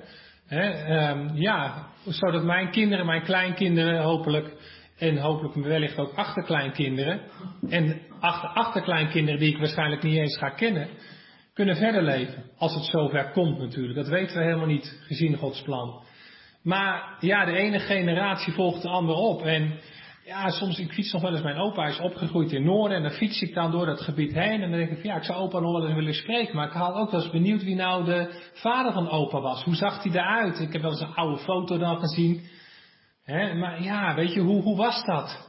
Zodat mijn kinderen, mijn kleinkinderen hopelijk, en hopelijk wellicht ook achterkleinkinderen, en achterkleinkinderen die ik waarschijnlijk niet eens ga kennen, kunnen verder leven. Als het zover komt natuurlijk. Dat weten we helemaal niet, gezien Gods plan. Maar ja, de ene generatie volgt de andere op. En ja, soms, ik fiets nog wel eens, mijn opa is opgegroeid in Noorden. En dan fiets ik dan door dat gebied heen. En dan denk ik van ja, ik zou opa nog wel eens willen spreken. Maar ik had ook wel eens benieuwd wie nou de vader van opa was. Hoe zag hij eruit? Ik heb wel eens een oude foto dan gezien. Maar ja, weet je, hoe was dat?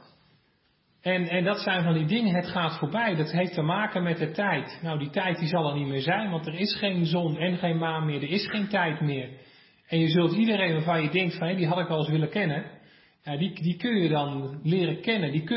En dat zijn van die dingen, het gaat voorbij. Dat heeft te maken met de tijd. Nou, die tijd die zal er niet meer zijn, want er is geen zon en geen maan meer. Er is geen tijd meer. En je zult iedereen waarvan je denkt van, die had ik wel eens willen kennen. Ja, die kun je dan leren kennen, die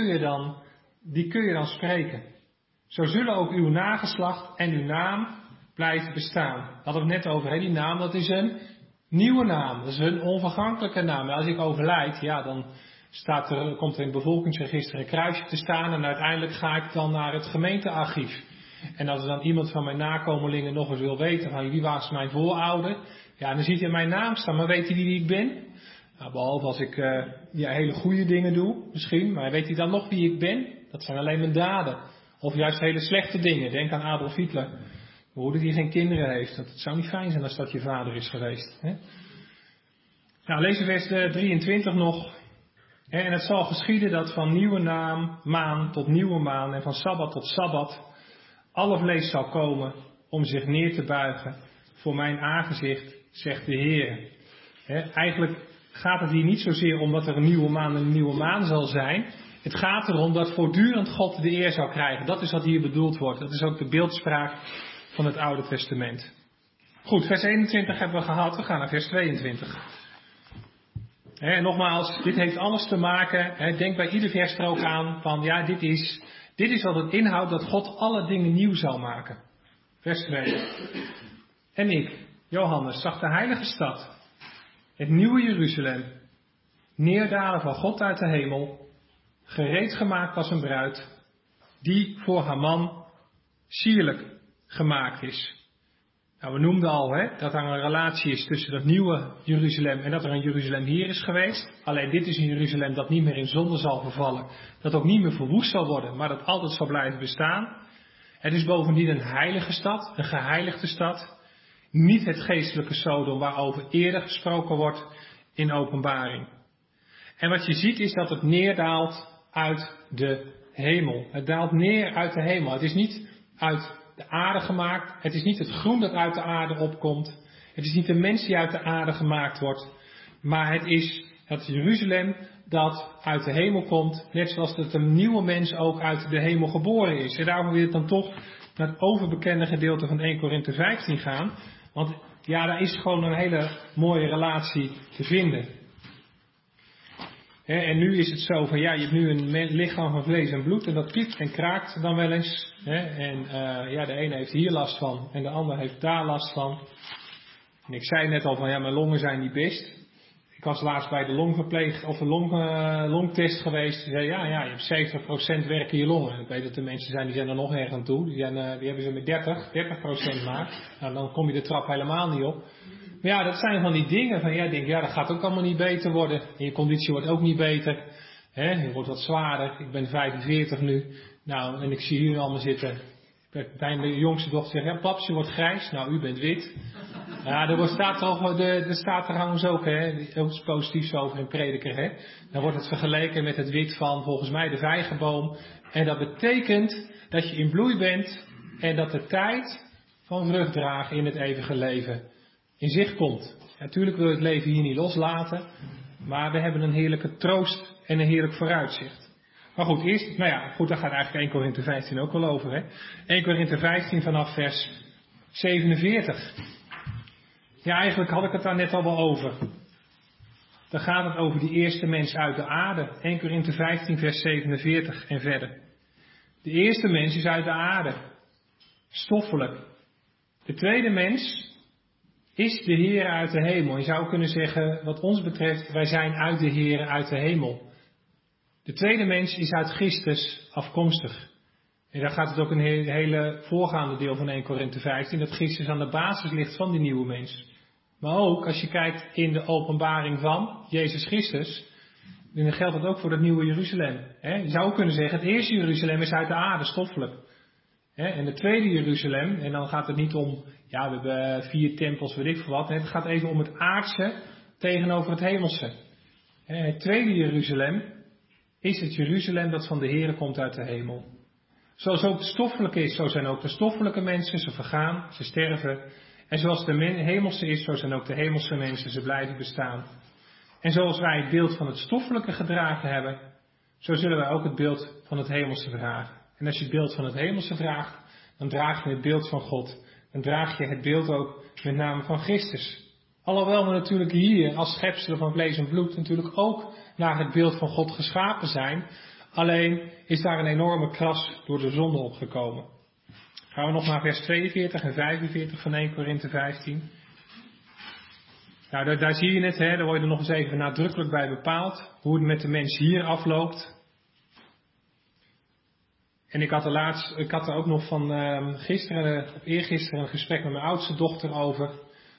kun je dan spreken. Zo zullen ook uw nageslacht en uw naam blijven bestaan. Daar hadden we het net over, die naam, dat is een nieuwe naam. Dat is een onvergankelijke naam. En als ik overlijd, ja, dan komt er in het bevolkingsregister een kruisje te staan en uiteindelijk ga ik dan naar het gemeentearchief. En als er dan iemand van mijn nakomelingen nog eens wil weten van wie was mijn voorouder, ja, dan ziet hij mijn naam staan, maar weet hij wie ik ben? Nou, behalve als ik hele goede dingen doe, misschien, maar weet hij dan nog wie ik ben? Dat zijn alleen mijn daden. Of juist hele slechte dingen. Denk aan Adolf Hitler. We hoorden die geen kinderen heeft. Het zou niet fijn zijn als dat je vader is geweest. Hè? Nou, lezen vers 23 nog. En het zal geschieden dat van nieuwe maan tot nieuwe maan en van sabbat tot sabbat alle vlees zal komen om zich neer te buigen voor mijn aangezicht, zegt de Heer. Eigenlijk gaat het hier niet zozeer om dat er een nieuwe maan en een nieuwe maan zal zijn. Het gaat erom dat voortdurend God de eer zal krijgen. Dat is wat hier bedoeld wordt. Dat is ook de beeldspraak van het Oude Testament. Goed, vers 21 hebben we gehad. We gaan naar vers 22. En nogmaals, dit heeft alles te maken. Denk bij ieder vers er ook aan van ja, dit is wat het inhoudt dat God alle dingen nieuw zal maken. Vers 2. En ik, Johannes zag de heilige stad, het nieuwe Jeruzalem, neerdalen van God uit de hemel, gereed gemaakt als een bruid, die voor haar man sierlijk gemaakt is. Nou, we noemden al dat er een relatie is tussen dat nieuwe Jeruzalem en dat er een Jeruzalem hier is geweest. Alleen dit is een Jeruzalem dat niet meer in zonde zal vervallen, dat ook niet meer verwoest zal worden, maar dat altijd zal blijven bestaan. Het is bovendien een heilige stad, een geheiligde stad. Niet het geestelijke Sodom waarover eerder gesproken wordt in Openbaring. En wat je ziet is dat het neerdaalt uit de hemel. Het daalt neer uit de hemel. Het is niet uit de aarde gemaakt. Het is niet het groen dat uit de aarde opkomt. Het is niet de mens die uit de aarde gemaakt wordt. Maar het is het Jeruzalem dat uit de hemel komt. Net zoals dat een nieuwe mens ook uit de hemel geboren is. En daarom wil ik dan toch naar het overbekende gedeelte van 1 Korinthe 15 gaan. Want ja, daar is gewoon een hele mooie relatie te vinden. En nu is het zo van, ja, je hebt nu een lichaam van vlees en bloed en dat piept en kraakt dan wel eens. En de ene heeft hier last van en de ander heeft daar last van. En ik zei net al van, ja, mijn longen zijn niet best. Ik was laatst bij de longtest geweest. Die zei, ja, je hebt 70% werken je longen. Ik weet dat er mensen zijn die zijn er nog erg aan toe. Die hebben ze met 30% maar. Nou, dan kom je de trap helemaal niet op. Maar ja, dat zijn van die dingen van, ja, denk, ja, dat gaat ook allemaal niet beter worden. En je conditie wordt ook niet beter. Je wordt wat zwaarder. Ik ben 45 nu. Nou, en ik zie hier allemaal zitten. Mijn jongste dochter zegt, ja, pap, je wordt grijs. Nou, u bent wit. Ja, er staat trouwens ook, ook iets positiefs over in Prediker, Dan wordt het vergeleken met het wit van, volgens mij, de vijgenboom. En dat betekent dat je in bloei bent en dat de tijd van vrucht dragen in het eeuwige leven in zicht komt. Natuurlijk wil je het leven hier niet loslaten, maar we hebben een heerlijke troost en een heerlijk vooruitzicht. Maar goed, daar gaat eigenlijk 1 Korinthe 15 ook wel over, 1 Korinthe 15 vanaf vers 47. Ja, eigenlijk had ik het daar net al wel over. Dan gaat het over die eerste mens uit de aarde. 1 Korinthe 15 vers 47 en verder. De eerste mens is uit de aarde. Stoffelijk. De tweede mens is de Heer uit de hemel. Je zou kunnen zeggen, wat ons betreft, wij zijn uit de Heer uit de hemel. De tweede mens is uit Christus afkomstig. En daar gaat het ook een hele voorgaande deel van 1 Korinthe 15, dat Christus aan de basis ligt van die nieuwe mens. Maar ook als je kijkt in de openbaring van Jezus Christus, dan geldt dat ook voor het nieuwe Jeruzalem. Je zou ook kunnen zeggen, het eerste Jeruzalem is uit de aarde, stoffelijk. En het tweede Jeruzalem, en dan gaat het niet om, ja, we hebben 4 tempels, weet ik veel wat. Het gaat even om het aardse tegenover het hemelse. Het tweede Jeruzalem is het Jeruzalem dat van de Heere komt uit de hemel. Zoals ook het stoffelijke is, zo zijn ook de stoffelijke mensen, ze vergaan, ze sterven. En zoals de hemelse is, zo zijn ook de hemelse mensen, ze blijven bestaan. En zoals wij het beeld van het stoffelijke gedragen hebben, zo zullen wij ook het beeld van het hemelse dragen. En als je het beeld van het hemelse draagt, dan draag je het beeld van God. Dan draag je het beeld ook met name van Christus. Alhoewel we natuurlijk hier als schepselen van vlees en bloed natuurlijk ook naar het beeld van God geschapen zijn. Alleen is daar een enorme kras door de zonde opgekomen. Gaan we nog naar vers 42 en 45 van 1 Korinthe 15. Nou, daar zie je het, daar word je er nog eens even nadrukkelijk bij bepaald. Hoe het met de mens hier afloopt. En ik had er ook nog van eergisteren een gesprek met mijn oudste dochter over.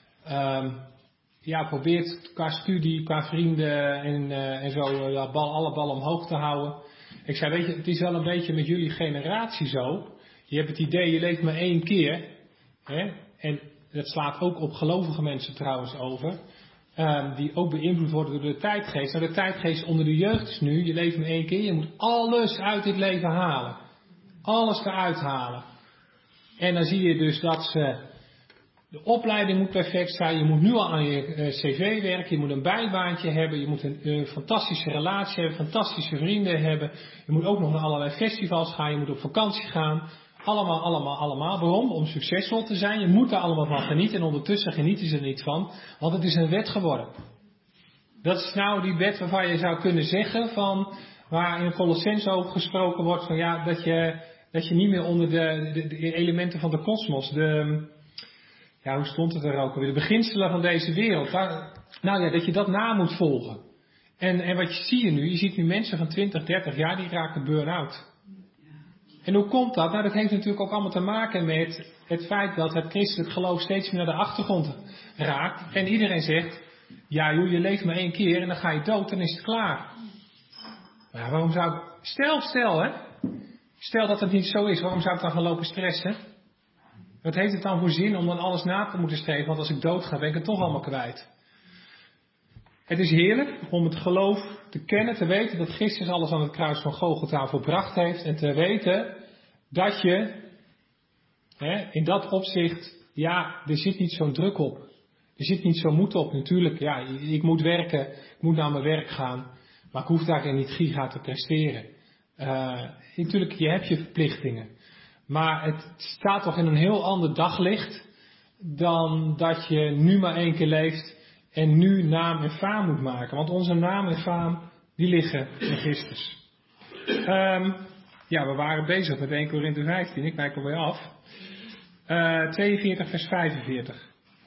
Probeert qua studie, qua vrienden en zo alle ballen omhoog te houden. Ik zei, weet je, het is wel een beetje met jullie generatie zo. Je hebt het idee, je leeft maar 1 keer. En dat slaat ook op gelovige mensen trouwens over. Die ook beïnvloed worden door de tijdgeest. Nou, de tijdgeest onder de jeugd is nu, je leeft maar 1 keer. Je moet alles uit dit leven halen. Alles eruit halen. En dan zie je dus dat de opleiding moet perfect zijn. Je moet nu al aan je cv werken. Je moet een bijbaantje hebben. Je moet een fantastische relatie hebben. Fantastische vrienden hebben. Je moet ook nog naar allerlei festivals gaan. Je moet op vakantie gaan. Allemaal. Waarom? Om succesvol te zijn. Je moet er allemaal van genieten. En ondertussen genieten ze er niet van. Want het is een wet geworden. Dat is nou die wet waarvan je zou kunnen zeggen van, waar in Colossense over gesproken wordt van dat je niet meer onder de elementen van de kosmos, ja, hoe stond het er ook alweer? De beginselen van deze wereld. Nou ja, dat je dat na moet volgen. En wat zie je nu? Je ziet nu mensen van 20, 30 jaar die raken burn-out. En hoe komt dat? Nou, dat heeft natuurlijk ook allemaal te maken met het feit dat het christelijk geloof steeds meer naar de achtergrond raakt. En iedereen zegt, ja joh, je leeft maar 1 keer en dan ga je dood en is het klaar. Maar ja, waarom zou ik... Stel dat het niet zo is, waarom zou ik dan gaan lopen stressen? Wat heeft het dan voor zin om dan alles na te moeten streven? Want als ik dood ga, ben ik het toch allemaal kwijt. Het is heerlijk om het geloof te kennen, te weten dat Christus alles aan het kruis van Golgotha volbracht heeft. En te weten dat je in dat opzicht, ja, er zit niet zo'n druk op. Er zit niet zo'n moed op. Natuurlijk, ja, ik moet werken, ik moet naar mijn werk gaan. Maar ik hoef daarin niet giga te presteren. Natuurlijk, je hebt je verplichtingen. Maar het staat toch in een heel ander daglicht dan dat je nu maar 1 keer leeft en nu naam en faam moet maken. Want onze naam en faam, die liggen in Christus. Ja, we waren bezig met 1 Korinthe 15. Ik wijk alweer af. 42 vers 45.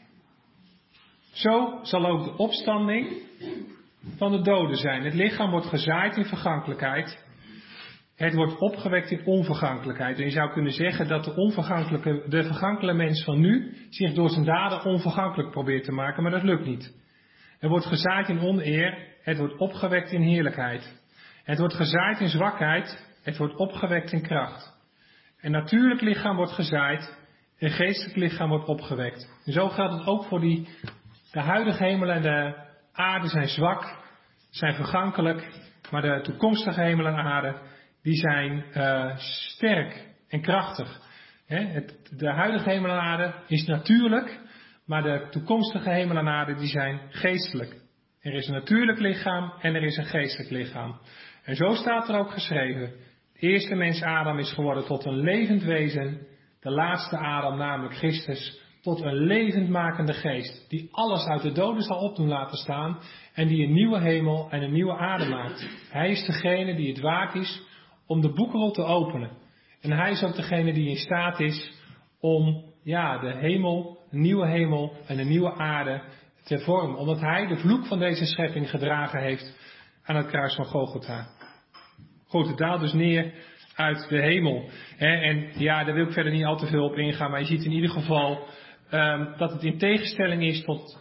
Zo zal ook de opstanding van de doden zijn. Het lichaam wordt gezaaid in vergankelijkheid. Het wordt opgewekt in onvergankelijkheid. En je zou kunnen zeggen dat de vergankelijke mens van nu zich door zijn daden onvergankelijk probeert te maken, maar dat lukt niet. Er wordt gezaaid in oneer, het wordt opgewekt in heerlijkheid. Het wordt gezaaid in zwakheid, het wordt opgewekt in kracht. Een natuurlijk lichaam wordt gezaaid, een geestelijk lichaam wordt opgewekt. En zo geldt het ook voor de huidige hemel en de aarde zijn zwak, zijn vergankelijk, maar de toekomstige hemel en aarde, die zijn sterk en krachtig. De huidige hemel en aarde is natuurlijk, maar de toekomstige hemel en aarde die zijn geestelijk. Er is een natuurlijk lichaam en er is een geestelijk lichaam. En zo staat er ook geschreven. De eerste mens Adam is geworden tot een levend wezen. De laatste Adam, namelijk Christus, tot een levendmakende geest. Die alles uit de doden zal opdoen laten staan. En die een nieuwe hemel en een nieuwe aarde maakt. Hij is degene die het waard is om de boekrol te openen. En hij is ook degene die in staat is om de hemel, een nieuwe hemel en een nieuwe aarde te vormen. Omdat hij de vloek van deze schepping gedragen heeft aan het kruis van Golgotha. Goed, het daalt dus neer uit de hemel. En ja, daar wil ik verder niet al te veel op ingaan. Maar je ziet in ieder geval dat het in tegenstelling is tot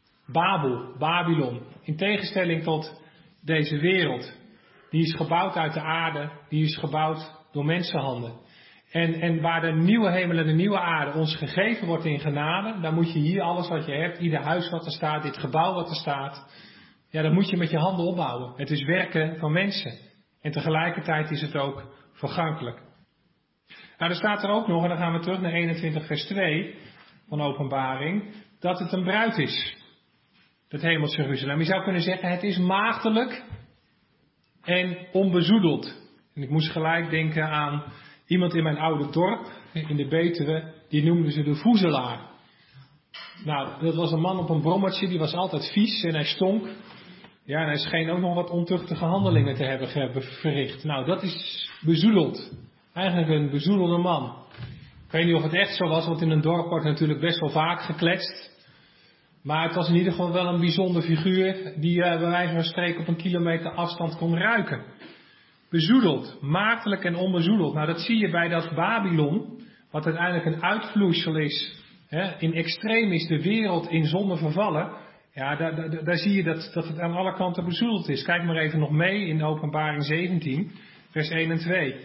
Babylon. In tegenstelling tot deze wereld. Die is gebouwd uit de aarde. Die is gebouwd door mensenhanden. En waar de nieuwe hemel en de nieuwe aarde ons gegeven wordt in genade. Dan moet je hier alles wat je hebt. Ieder huis wat er staat. Dit gebouw wat er staat. Ja, dat moet je met je handen opbouwen. Het is werken van mensen. En tegelijkertijd is het ook vergankelijk. Nou, er staat er ook nog, en dan gaan we terug naar 21 vers 2 van Openbaring, dat het een bruid is. Het hemelse Jeruzalem. Je zou kunnen zeggen, het is maagdelijk en onbezoedeld. En ik moest gelijk denken aan iemand in mijn oude dorp, in de Betuwe, die noemden ze de voezelaar. Nou, dat was een man op een brommertje, die was altijd vies en hij stonk. Ja, en hij scheen ook nog wat ontuchtige handelingen te hebben verricht. Nou, dat is bezoedeld. Eigenlijk een bezoedelde man. Ik weet niet of het echt zo was, want in een dorp wordt natuurlijk best wel vaak gekletst. Maar het was in ieder geval wel een bijzonder figuur die bij wijze van spreken op een kilometer afstand kon ruiken. Bezoedeld, maagdelijk en onbezoedeld. Nou, dat zie je bij dat Babylon, wat uiteindelijk een uitvloeisel is. In extreem is de wereld in zonde vervallen. Ja, daar zie je dat het aan alle kanten bezoedeld is. Kijk maar even nog mee in Openbaring 17, vers 1 en 2.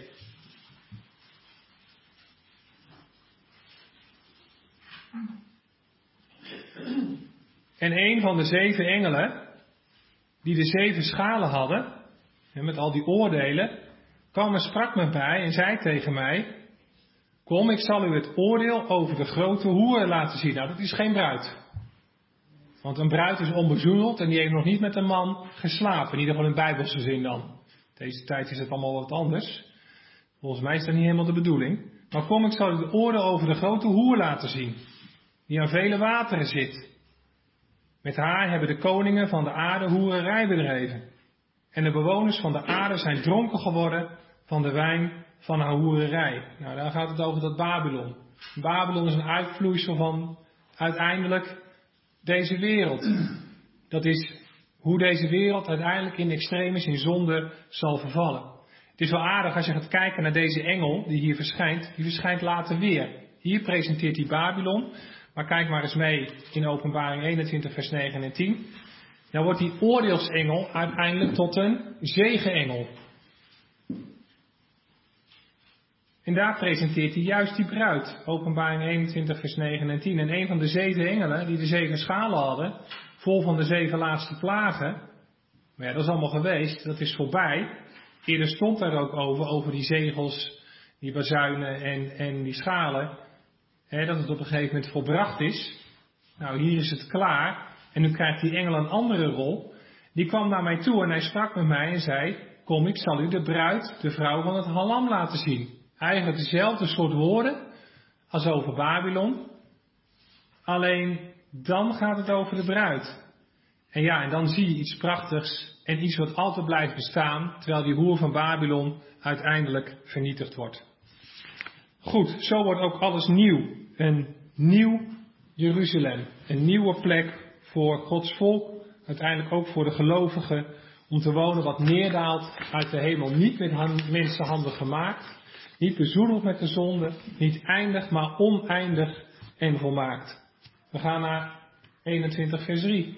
En een van de 7 engelen, die de 7 schalen hadden, met al die oordelen, kwam en sprak met mij en zei tegen mij, kom, ik zal u het oordeel over de grote hoer laten zien. Nou, dat is geen bruid. Want een bruid is onbezoedeld en die heeft nog niet met een man geslapen. In ieder geval in bijbelse zin dan. Deze tijd is het allemaal wat anders. Volgens mij is dat niet helemaal de bedoeling. Maar kom, ik zal u het oordeel over de grote hoer laten zien. Die aan vele wateren zit. Met haar hebben de koningen van de aarde hoererij bedreven. En de bewoners van de aarde zijn dronken geworden van de wijn van haar hoererij. Nou, daar gaat het over dat Babylon. Babylon is een uitvloeisel van uiteindelijk deze wereld. Dat is hoe deze wereld uiteindelijk in extremis, in zonde zal vervallen. Het is wel aardig als je gaat kijken naar deze engel die hier verschijnt. Die verschijnt later weer. Hier presenteert hij Babylon. Maar kijk maar eens mee in Openbaring 21 vers 9 en 10. Dan wordt die oordeelsengel uiteindelijk tot een zegenengel. En daar presenteert hij juist die bruid. Openbaring 21 vers 9 en 10. En een van de 7 engelen die de 7 schalen hadden, vol van de 7 laatste plagen. Maar ja, dat is allemaal geweest, dat is voorbij. Eerder stond daar ook over die zegels, die bazuinen en die schalen. Dat het op een gegeven moment volbracht is. Nou, hier is het klaar. En nu krijgt die engel een andere rol. Die kwam naar mij toe en hij sprak met mij en zei: kom, ik zal u de bruid, de vrouw van het Halam laten zien. Eigenlijk dezelfde soort woorden als over Babylon. Alleen dan gaat het over de bruid. En ja, en dan zie je iets prachtigs en iets wat altijd blijft bestaan, terwijl die hoer van Babylon uiteindelijk vernietigd wordt. Goed, zo wordt ook alles nieuw. Een nieuw Jeruzalem. Een nieuwe plek voor Gods volk. Uiteindelijk ook voor de gelovigen. Om te wonen wat neerdaalt uit de hemel. Niet met mensenhanden gemaakt. Niet bezoedeld met de zonde. Niet eindig, maar oneindig en volmaakt. We gaan naar 21 vers 3.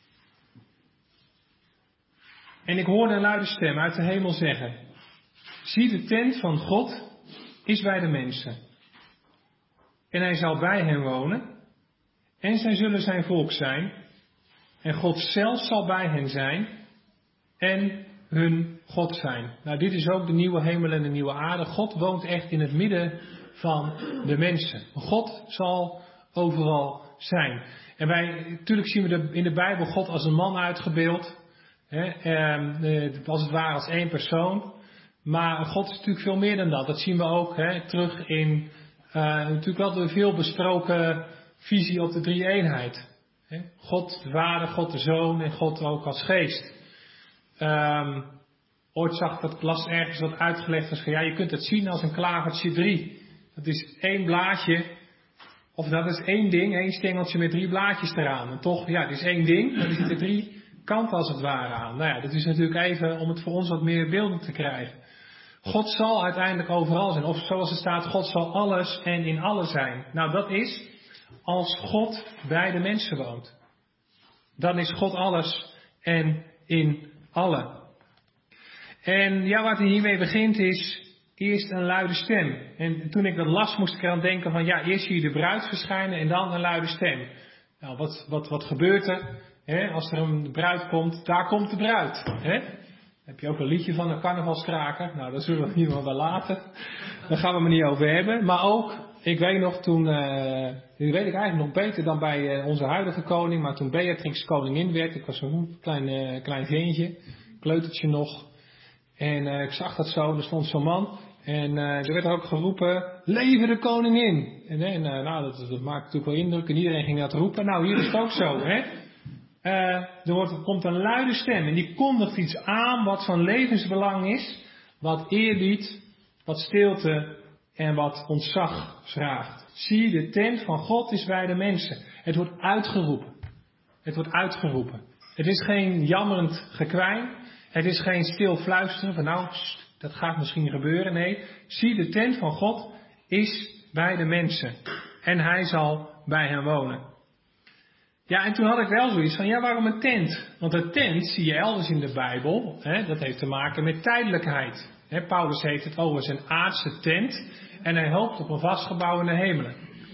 En ik hoorde een luide stem uit de hemel zeggen: zie, de tent van God is bij de mensen. En hij zal bij hen wonen. En zij zullen zijn volk zijn. En God zelf zal bij hen zijn. En hun God zijn. Nou, dit is ook de nieuwe hemel en de nieuwe aarde. God woont echt in het midden van de mensen. God zal overal zijn. En natuurlijk zien we in de Bijbel God als een man uitgebeeld. Als het ware als één persoon. Maar God is natuurlijk veel meer dan dat. Dat zien we ook terug in natuurlijk wel de veel besproken visie op de drie-eenheid. God de Vader, God de Zoon en God ook als geest. Ooit zag dat las ergens wat uitgelegd als ja, je kunt het zien als een klavertje 3. Dat is één blaadje, of dat is één ding, één stengeltje met 3 blaadjes eraan. En toch, ja, het is één ding, maar er zitten 3 kanten als het ware aan. Nou ja, dat is natuurlijk even om het voor ons wat meer beeldend te krijgen. God zal uiteindelijk overal zijn. Of zoals het staat, God zal alles en in alles zijn. Nou, dat is als God bij de mensen woont. Dan is God alles en in allen. En ja, wat hij hiermee begint is eerst een luide stem. En toen ik dat las, moest ik eraan denken van ja, eerst zie je de bruid verschijnen en dan een luide stem. Nou, wat gebeurt er? Als er een bruid komt, daar komt de bruid. Daar heb je ook een liedje van, een carnavalskraker. Nou, dat zullen we in ieder geval wel laten. Daar gaan we het maar niet over hebben. Maar ook, ik weet nog toen, nu weet ik eigenlijk nog beter dan bij onze huidige koning. Maar toen Beatrix koningin werd, ik was zo'n klein ventje, kleutertje nog. En ik zag dat zo, en er stond zo'n man. En er werd ook geroepen, leven de koningin. En nou, dat maakt natuurlijk wel indruk en iedereen ging dat roepen. Nou, hier is het ook zo, er komt een luide stem en die kondigt iets aan wat van levensbelang is, wat eerbied, wat stilte en wat ontzag vraagt. Zie, de tent van God is bij de mensen. Het wordt uitgeroepen. Het wordt uitgeroepen. Het is geen jammerend gekwijn. Het is geen stil fluisteren van nou, dat gaat misschien gebeuren. Nee, zie, de tent van God is bij de mensen. En hij zal bij hen wonen. Ja, en toen had ik wel zoiets van, ja, waarom een tent? Want een tent zie je elders in de Bijbel, dat heeft te maken met tijdelijkheid. Paulus heeft het over zijn aardse tent en hij hoopt op een vastgebouw in de hemelen.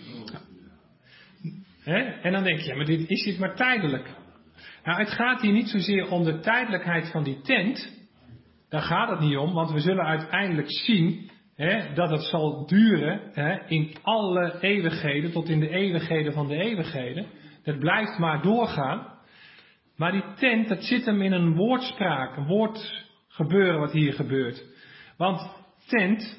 En dan denk je, ja, maar is dit maar tijdelijk? Nou, het gaat hier niet zozeer om de tijdelijkheid van die tent. Daar gaat het niet om, want we zullen uiteindelijk zien dat het zal duren in alle eeuwigheden, tot in de eeuwigheden van de eeuwigheden. Het blijft maar doorgaan. Maar die tent, dat zit hem in een woordspraak, een woordgebeuren wat hier gebeurt. Want tent,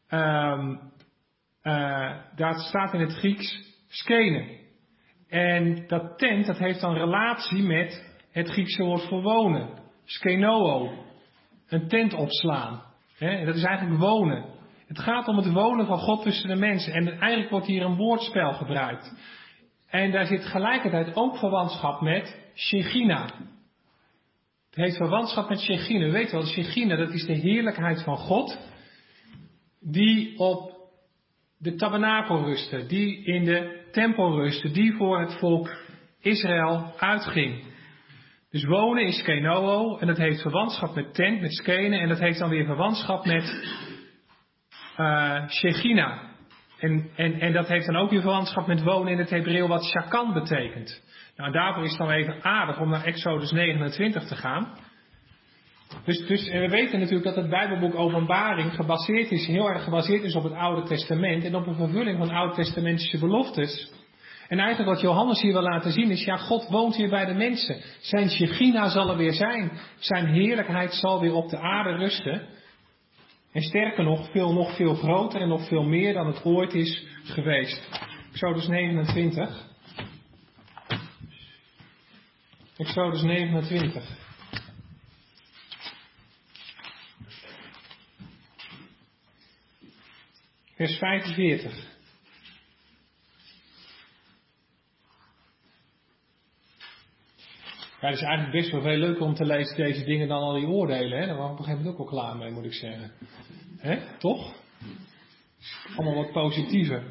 daar staat in het Grieks skene. En dat tent, dat heeft dan relatie met het Griekse woord voor wonen. Skenoo. Een tent opslaan. Dat is eigenlijk wonen. Het gaat om het wonen van God tussen de mensen. En eigenlijk wordt hier een woordspel gebruikt. En daar zit tegelijkertijd ook verwantschap met Shechina. Het heeft verwantschap met Shechina. U weet wel, Shechina, dat is de heerlijkheid van God, die op de tabernakel rustte, die in de tempel rustte, die voor het volk Israël uitging. Dus wonen is skenoo en dat heeft verwantschap met tent, met skene, en dat heeft dan weer verwantschap met Shechina. En dat heeft dan ook weer verwantschap met wonen in het Hebreeuw wat shakan betekent. Nou, daarvoor is het dan even aardig om naar Exodus 29 te gaan. En we weten natuurlijk dat het Bijbelboek Openbaring heel erg gebaseerd is op het Oude Testament en op een vervulling van Oud-testamentische beloftes. En eigenlijk wat Johannes hier wil laten zien is, ja, God woont hier bij de mensen. Zijn Shechina zal er weer zijn. Zijn heerlijkheid zal weer op de aarde rusten. En sterker nog veel groter en nog veel meer dan het ooit is geweest. Exodus 29. Exodus 29. Vers 45. Ja, het is eigenlijk best wel veel leuker om te lezen deze dingen dan al die oordelen. Hè? Daar was ik op een gegeven moment ook al klaar mee, moet ik zeggen. Hè? Toch? Allemaal wat positiever.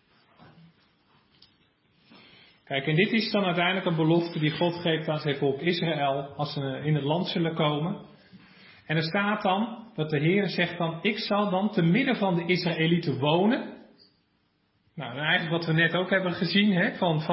Kijk, en dit is dan uiteindelijk een belofte die God geeft aan zijn volk Israël als ze in het land zullen komen. En er staat dan dat de Heer zegt dan, ik zal dan te midden van de Israëlieten wonen. Nou, eigenlijk wat we net ook hebben gezien, hè,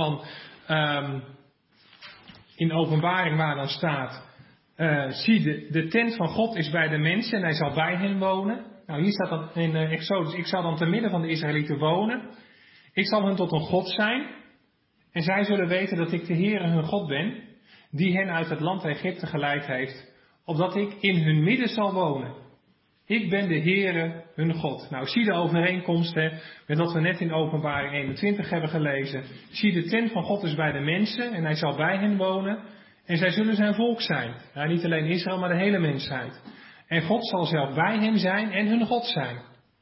in Openbaring waar dan staat, zie de tent van God is bij de mensen en hij zal bij hen wonen. Nou, hier staat dan in Exodus, ik zal dan te midden van de Israëlieten wonen. Ik zal hen tot een God zijn. En zij zullen weten dat ik de Heere hun God ben, die hen uit het land Egypte geleid heeft, opdat ik in hun midden zal wonen. Ik ben de Heere hun God. Nou, zie de overeenkomst met wat we net in Openbaring 21 hebben gelezen. Zie de tent van God is bij de mensen en hij zal bij hen wonen. En zij zullen zijn volk zijn. Nou, niet alleen Israël, maar de hele mensheid. En God zal zelf bij hen zijn en hun God zijn.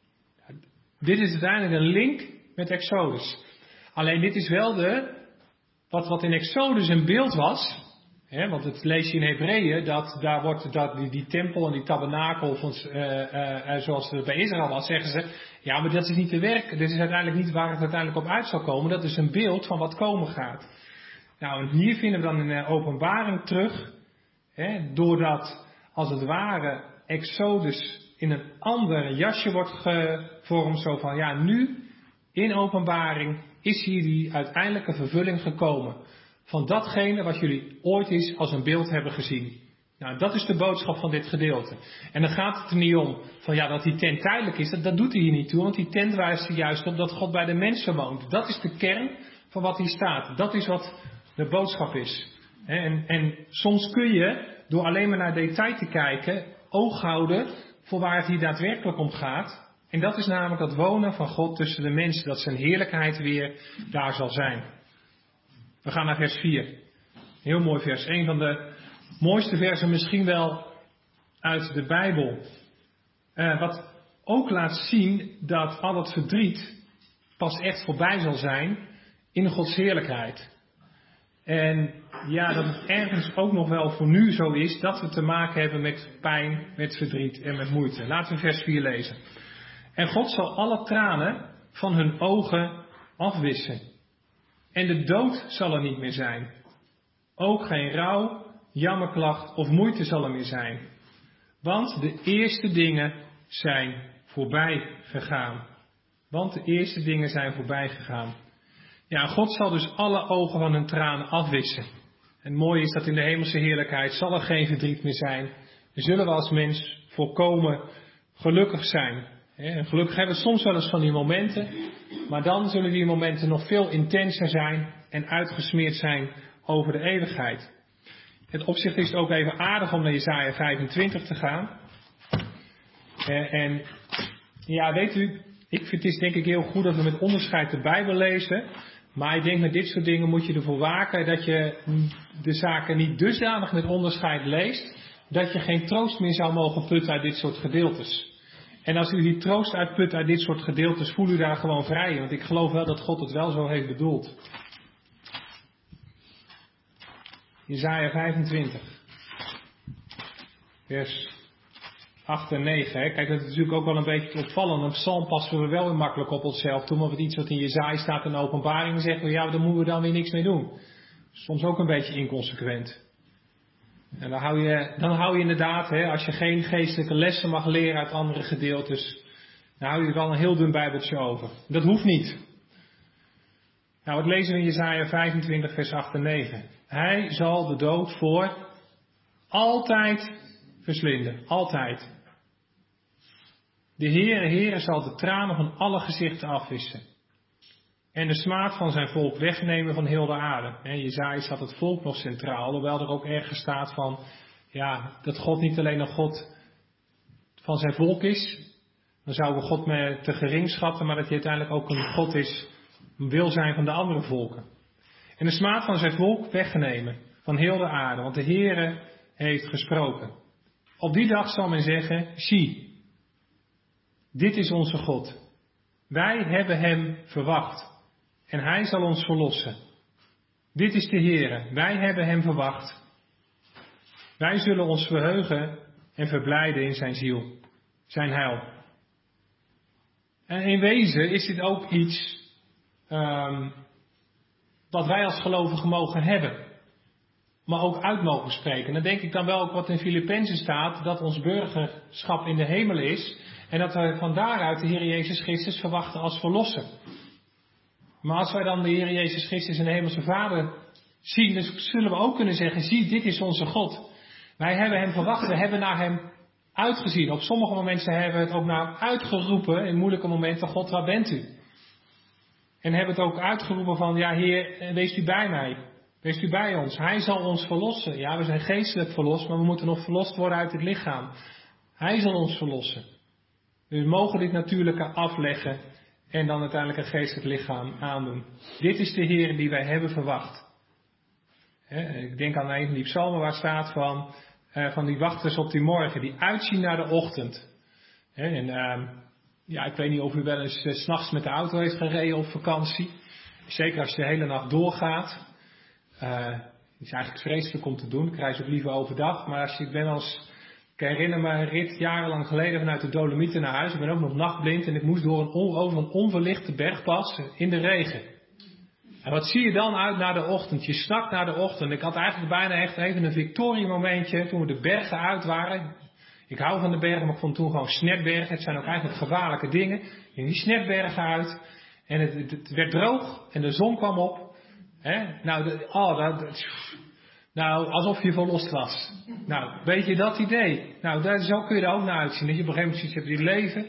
Dit is uiteindelijk een link met Exodus. Alleen dit is wel wat in Exodus een beeld was. Hè, want het lees je in Hebreeën, daar wordt die tempel en die tabernakel, zoals het bij Israël was, zeggen ze, ja, maar dat is niet de werk, dit is uiteindelijk niet waar het uiteindelijk op uit zal komen, dat is een beeld van wat komen gaat. Nou, en hier vinden we dan in de Openbaring terug, doordat als het ware Exodus in een ander jasje wordt gevormd, zo van, ja, nu in Openbaring is hier die uiteindelijke vervulling gekomen van datgene wat jullie ooit eens als een beeld hebben gezien. Nou, dat is de boodschap van dit gedeelte. En dan gaat het er niet om van ja, dat die tent tijdelijk is. Dat doet hij hier niet toe, want die tent wijst er juist op dat God bij de mensen woont. Dat is de kern van wat hier staat. Dat is wat de boodschap is. En soms kun je, door alleen maar naar detail te kijken, oog houden voor waar het hier daadwerkelijk om gaat. En dat is namelijk dat wonen van God tussen de mensen, dat zijn heerlijkheid weer daar zal zijn. We gaan naar vers 4. Heel mooi vers. Een van de mooiste versen misschien wel uit de Bijbel. Wat ook laat zien dat al het verdriet pas echt voorbij zal zijn in Gods heerlijkheid. En ja, dat het ergens ook nog wel voor nu zo is dat we te maken hebben met pijn, met verdriet en met moeite. Laten we vers 4 lezen. En God zal alle tranen van hun ogen afwissen. En de dood zal er niet meer zijn. Ook geen rouw, jammerklacht of moeite zal er meer zijn. Want de eerste dingen zijn voorbij gegaan. Want de eerste dingen zijn voorbij gegaan. Ja, God zal dus alle ogen van hun tranen afwissen. En mooi is dat in de hemelse heerlijkheid zal er geen verdriet meer zijn. We zullen we als mens volkomen gelukkig zijn. En gelukkig hebben we soms wel eens van die momenten. Maar dan zullen die momenten nog veel intenser zijn en uitgesmeerd zijn over de eeuwigheid. In het opzicht is het ook even aardig om naar Jesaja 25 te gaan. En ja, weet u, ik vind het denk ik heel goed dat we met onderscheid de Bijbel lezen. Maar ik denk met dit soort dingen moet je ervoor waken dat je de zaken niet dusdanig met onderscheid leest, dat je geen troost meer zou mogen putten uit dit soort gedeeltes. En als u die troost uitput uit dit soort gedeeltes, voel u daar gewoon vrij in. Want ik geloof wel dat God het wel zo heeft bedoeld. Jesaja 25. Vers 8 en 9. Hè. Kijk, dat is natuurlijk ook wel een beetje opvallend. Een psalm passen we wel weer makkelijk op onszelf toe. Maar wat iets wat in Jesaja staat in de openbaring, dan zeggen we, ja, daar moeten we dan weer niks mee doen. Soms ook een beetje inconsequent. En dan hou je inderdaad, hè, als je geen geestelijke lessen mag leren uit andere gedeeltes, dan hou je er wel een heel dun bijbeltje over. Dat hoeft niet. Nou, wat lezen we in Jesaja 25 vers 8 en 9. Hij zal de dood voor altijd verslinden. Altijd. De Heere zal de tranen van alle gezichten afwissen. En de smaad van zijn volk wegnemen van heel de aarde. En Jesaja staat het volk nog centraal. Hoewel er ook ergens staat van, ja, dat God niet alleen een God van zijn volk is. Dan zouden we God te gering schatten, maar dat hij uiteindelijk ook een God is, wil zijn van de andere volken. En de smaad van zijn volk wegnemen van heel de aarde. Want de Heere heeft gesproken. Op die dag zal men zeggen, zie, dit is onze God. Wij hebben hem verwacht. En hij zal ons verlossen. Dit is de Heere. Wij hebben hem verwacht. Wij zullen ons verheugen en verblijden in zijn ziel. Zijn heil. En in wezen is dit ook iets wat wij als gelovigen mogen hebben. Maar ook uit mogen spreken. Dan denk ik dan wel ook wat in Filippenzen staat. Dat ons burgerschap in de hemel is. En dat we van daaruit de Heer Jezus Christus verwachten als verlosser. Maar als wij dan de Heer Jezus Christus en de Hemelse Vader zien, dan zullen we ook kunnen zeggen, zie, dit is onze God. Wij hebben hem verwacht, we hebben naar hem uitgezien. Op sommige momenten hebben we het ook naar uitgeroepen, in moeilijke momenten, God, waar bent u? En hebben het ook uitgeroepen van, ja Heer, wees u bij mij. Wees u bij ons. Hij zal ons verlossen. Ja, we zijn geestelijk verlost, maar we moeten nog verlost worden uit het lichaam. Hij zal ons verlossen. We mogen dit natuurlijke afleggen en dan uiteindelijk een geestelijk lichaam aandoen. Dit is de Heer die wij hebben verwacht. Ik denk aan een van die psalmen waar staat van die wachters op die morgen, die uitzien naar de ochtend. Ik weet niet of u wel eens 's nachts met de auto heeft gereden op vakantie. Zeker als je de hele nacht doorgaat. Het is eigenlijk vreselijk om te doen. Ik reis ook liever overdag. Maar ik herinner me een rit jarenlang geleden vanuit de Dolomieten naar huis. Ik ben ook nog nachtblind en ik moest over een onverlichte bergpas in de regen. En wat zie je dan uit naar de ochtend? Je snakt naar de ochtend. Ik had eigenlijk bijna echt even een victoriemomentje toen we de bergen uit waren. Ik hou van de bergen, maar ik vond toen gewoon snetbergen. Het zijn ook eigenlijk gevaarlijke dingen. Ik ging die snetbergen uit en het werd droog en de zon kwam op. Alsof je verlost was. Nou, weet je dat idee? Nou, zo kun je er ook naar uitzien. Dat je op een gegeven moment zoiets hebt, je leven.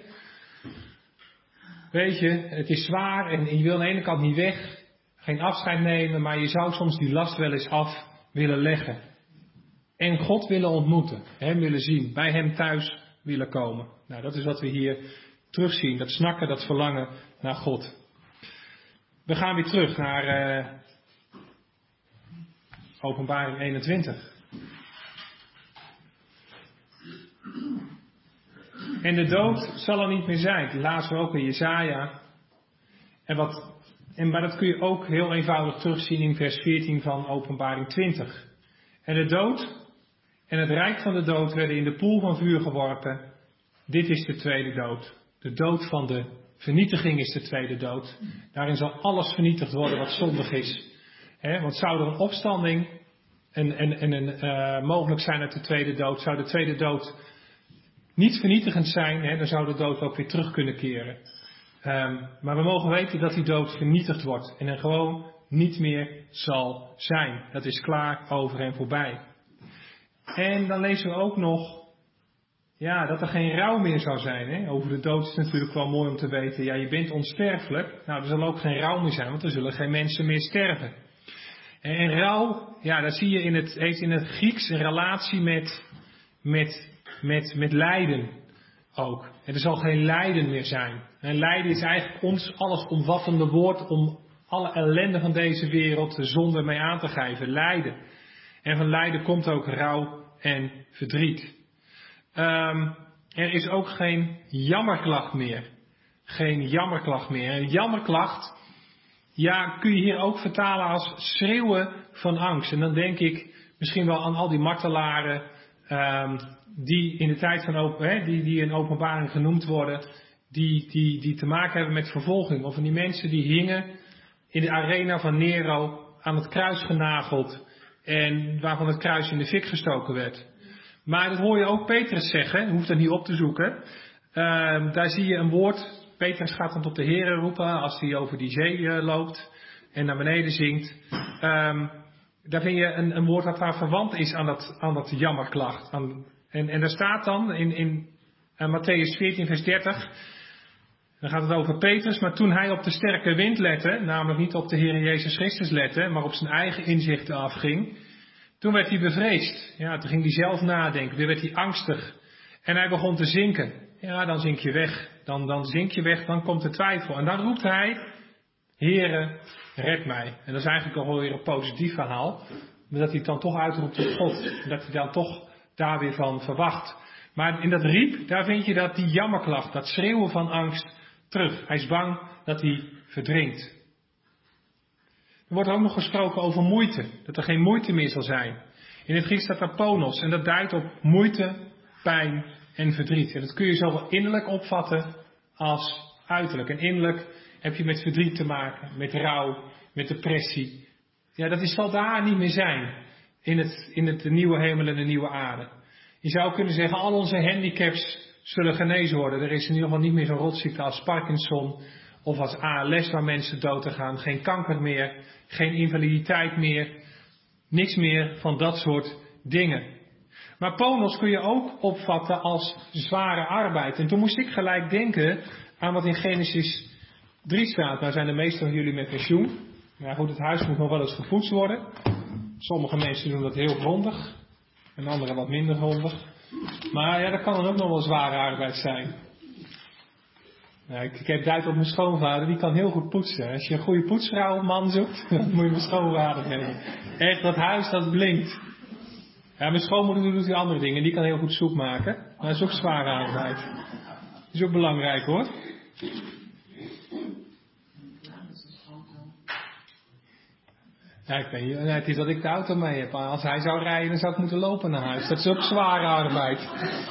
Weet je, het is zwaar en je wil aan de ene kant niet weg. Geen afscheid nemen, maar je zou soms die last wel eens af willen leggen. En God willen ontmoeten. Hem willen zien. Bij hem thuis willen komen. Nou, dat is wat we hier terugzien. Dat snakken, dat verlangen naar God. We gaan weer terug naar Openbaring 21. En de dood zal er niet meer zijn. Dat lazen we ook in Jesaja. Maar dat kun je ook heel eenvoudig terugzien in vers 14 van Openbaring 20. En de dood en het rijk van de dood werden in de poel van vuur geworpen. Dit is de tweede dood. De dood van de vernietiging is de tweede dood. Daarin zal alles vernietigd worden wat zondig is. Want zou er een opstanding mogelijk zijn uit de tweede dood, zou de tweede dood niet vernietigend zijn, dan zou de dood ook weer terug kunnen keren. Maar we mogen weten dat die dood vernietigd wordt en er gewoon niet meer zal zijn. Dat is klaar, over en voorbij. En dan lezen we ook nog dat er geen rouw meer zou zijn. Over de dood is natuurlijk wel mooi om te weten. Ja, je bent onsterfelijk. Nou, er zal ook geen rouw meer zijn, want er zullen geen mensen meer sterven. En rouw, dat zie je heeft in het Grieks een relatie met lijden ook. En er zal geen lijden meer zijn. En lijden is eigenlijk ons allesomvattende woord om alle ellende van deze wereld de zonde mee aan te geven. Lijden. En van lijden komt ook rouw en verdriet. Er is ook geen jammerklacht meer. Geen jammerklacht meer. Een jammerklacht, kun je hier ook vertalen als schreeuwen van angst. En dan denk ik Misschien wel aan al die martelaren die in de tijd van die in openbaring genoemd worden, die te maken hebben met vervolging. Of van die mensen die hingen in de arena van Nero aan het kruis genageld en waarvan het kruis in de fik gestoken werd. Maar dat hoor je ook Petrus zeggen, je hoeft dat niet op te zoeken. Daar zie je een woord, Petrus gaat dan tot de Here roepen als hij over die zee loopt en naar beneden zinkt. Daar vind je een woord dat daar verwant is aan dat jammerklacht. En daar staat dan in Mattheüs 14 vers 30, dan gaat het over Petrus, maar toen hij op de sterke wind lette, namelijk niet op de Heer Jezus Christus lette, maar op zijn eigen inzichten afging, toen werd hij bevreesd. Ja, toen ging hij zelf nadenken, weer werd hij angstig. En hij begon te zinken. Ja, dan zink je weg. Dan zink je weg, dan komt de twijfel. En dan roept hij, Heere, red mij. En dat is eigenlijk alweer een positief verhaal. Maar dat hij het dan toch uitroept tot God. En dat hij dan toch daar weer van verwacht. Maar in dat riep, daar vind je dat die jammerklacht, dat schreeuwen van angst terug. Hij is bang dat hij verdrinkt. Er wordt ook nog gesproken over moeite. Dat er geen moeite meer zal zijn. In het Grieks staat daar ponos. En dat duidt op moeite, pijn en verdriet. En dat kun je zowel innerlijk opvatten als uiterlijk. En innerlijk heb je met verdriet te maken, met rouw, met depressie. Ja, dat zal daar niet meer zijn. In het nieuwe hemel en de nieuwe aarde. Je zou kunnen zeggen, al onze handicaps zullen genezen worden. Er is in ieder geval niet meer zo'n rotziekte als Parkinson of als ALS waar mensen dood te gaan. Geen kanker meer, geen invaliditeit meer. Niks meer van dat soort dingen. Maar ponos kun je ook opvatten als zware arbeid. En toen moest ik gelijk denken aan wat in Genesis 3 staat. Nou zijn de meesten van jullie met pensioen. Maar goed, het huis moet nog wel eens gepoetst worden. Sommige mensen doen dat heel grondig. En anderen wat minder grondig. Maar ja, dat kan dan ook nog wel zware arbeid zijn. Nou, ik heb duid op mijn schoonvader, die kan heel goed poetsen. Als je een goede poetsvrouw, man zoekt, dan moet je mijn schoonvader hebben. Echt, dat huis dat blinkt. Ja, mijn schoonmoeder doet die andere dingen, die kan heel goed soep maken. Maar dat is ook zware arbeid. Dat is ook belangrijk hoor. Ja, ik weet niet, het is dat ik de auto mee heb. Als hij zou rijden, dan zou ik moeten lopen naar huis. Dat is ook zware arbeid.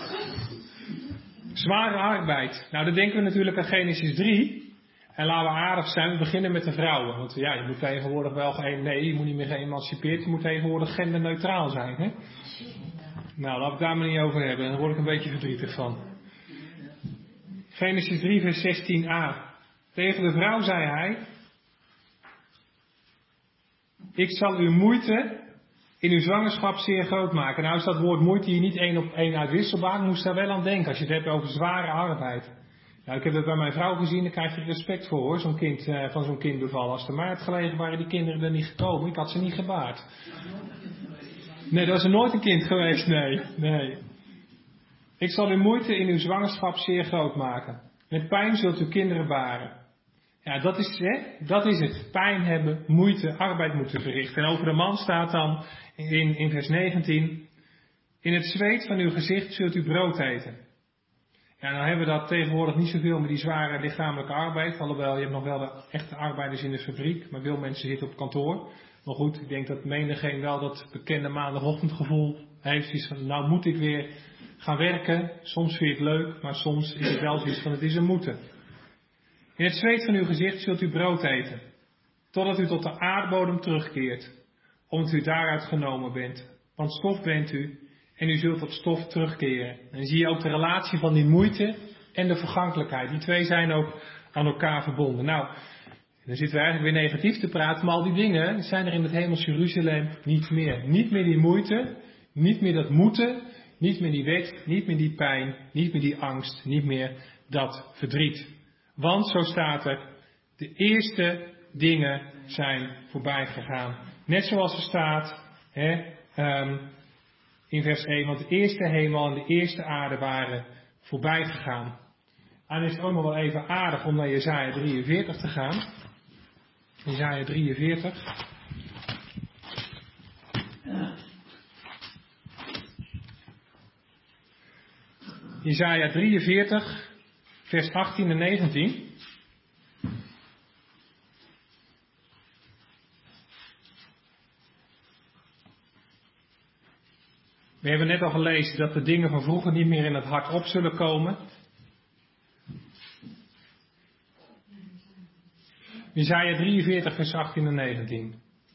Zware arbeid. Nou, dan denken we natuurlijk aan Genesis 3. En laten we aardig zijn, we beginnen met de vrouwen. Want ja, je moet tegenwoordig wel je moet niet meer geëmancipeerd, je moet tegenwoordig genderneutraal zijn. Hè? Nou, laten we het daar maar niet over hebben. Daar word ik een beetje verdrietig van. Genesis 3 vers 16a. Tegen de vrouw zei hij, ik zal uw moeite in uw zwangerschap zeer groot maken. Nou is dat woord moeite hier niet één op één uitwisselbaar. Moest daar wel aan denken als je het hebt over zware arbeid. Nou, ik heb het bij mijn vrouw gezien, daar krijg je respect voor hoor. Van zo'n kind bevallen. Als de maart gelegen waren die kinderen er niet gekomen. Ik had ze niet gebaard. Nee, dat is er nooit een kind geweest. Nee. Ik zal uw moeite in uw zwangerschap zeer groot maken. Met pijn zult u kinderen baren. Ja, dat is het. Pijn hebben, moeite, arbeid moeten verrichten. En over de man staat dan in vers 19. In het zweet van uw gezicht zult u brood eten. Ja, nou hebben we dat tegenwoordig niet zoveel met die zware lichamelijke arbeid. Alhoewel, je hebt nog wel de echte arbeiders in de fabriek. Maar veel mensen zitten op kantoor. Maar goed, ik denk dat menigeen wel dat bekende maandagochtendgevoel heeft. Dus van, nou moet ik weer gaan werken. Soms vind je het leuk, maar soms is het wel zoiets van het is een moeten. In het zweet van uw gezicht zult u brood eten, totdat u tot de aardbodem terugkeert, omdat u daaruit genomen bent. Want stof bent u, en u zult tot stof terugkeren. En dan zie je ook de relatie van die moeite en de vergankelijkheid. Die twee zijn ook aan elkaar verbonden. Nou, dan zitten we eigenlijk weer negatief te praten, maar al die dingen zijn er in het hemels Jeruzalem niet meer. Niet meer die moeite, niet meer dat moeten, niet meer die wet, niet meer die pijn, niet meer die angst, niet meer dat verdriet. Want, zo staat er, de eerste dingen zijn voorbij gegaan. Net zoals er staat in vers 1, want de eerste hemel en de eerste aarde waren voorbij gegaan. En is het ook nog wel even aardig om naar Jesaja 43 te gaan. Jesaja 43. Jesaja 43. Vers 18 en 19. We hebben net al gelezen dat de dingen van vroeger niet meer in het hart op zullen komen. Jesaja 43 vers 18 en 19.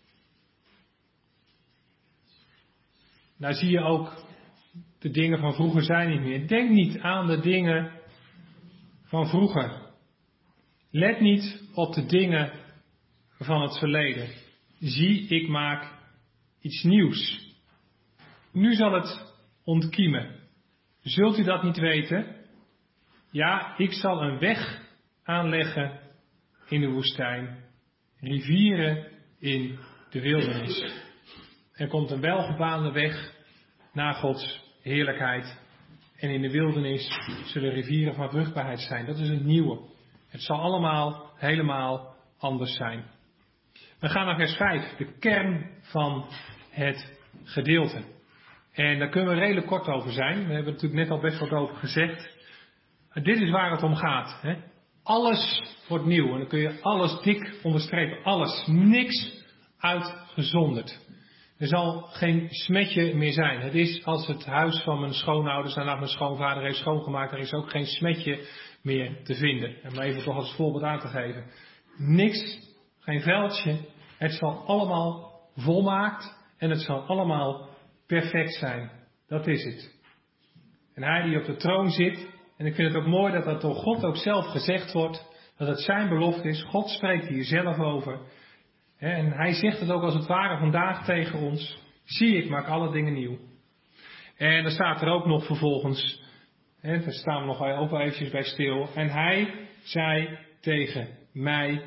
Daar zie je ook, de dingen van vroeger zijn niet meer. Denk niet aan de dingen van vroeger. Let niet op de dingen van het verleden. Zie, ik maak iets nieuws. Nu zal het ontkiemen. Zult u dat niet weten? Ja, ik zal een weg aanleggen in de woestijn. Rivieren in de wildernis. Er komt een welgebaande weg naar Gods heerlijkheid. En in de wildernis zullen rivieren van vruchtbaarheid zijn. Dat is het nieuwe. Het zal allemaal helemaal anders zijn. We gaan naar vers 5. De kern van het gedeelte. En daar kunnen we redelijk kort over zijn. We hebben er natuurlijk net al best wat over gezegd. Dit is waar het om gaat. Hè? Alles wordt nieuw. En dan kun je alles dik onderstrepen. Alles. Niks uitgezonderd. Er zal geen smetje meer zijn. Het is als het huis van mijn schoonouders nadat mijn schoonvader heeft schoongemaakt. Er is ook geen smetje meer te vinden. En maar even toch als voorbeeld aan te geven. Niks, geen veldje. Het zal allemaal volmaakt. En het zal allemaal perfect zijn. Dat is het. En hij die op de troon zit. En ik vind het ook mooi dat dat door God ook zelf gezegd wordt. Dat het zijn belofte is. God spreekt hier zelf over. En hij zegt het ook als het ware vandaag tegen ons. Zie, ik maak alle dingen nieuw. En dan staat er ook nog vervolgens. Daar staan we nog ook wel eventjes bij stil. En hij zei tegen mij.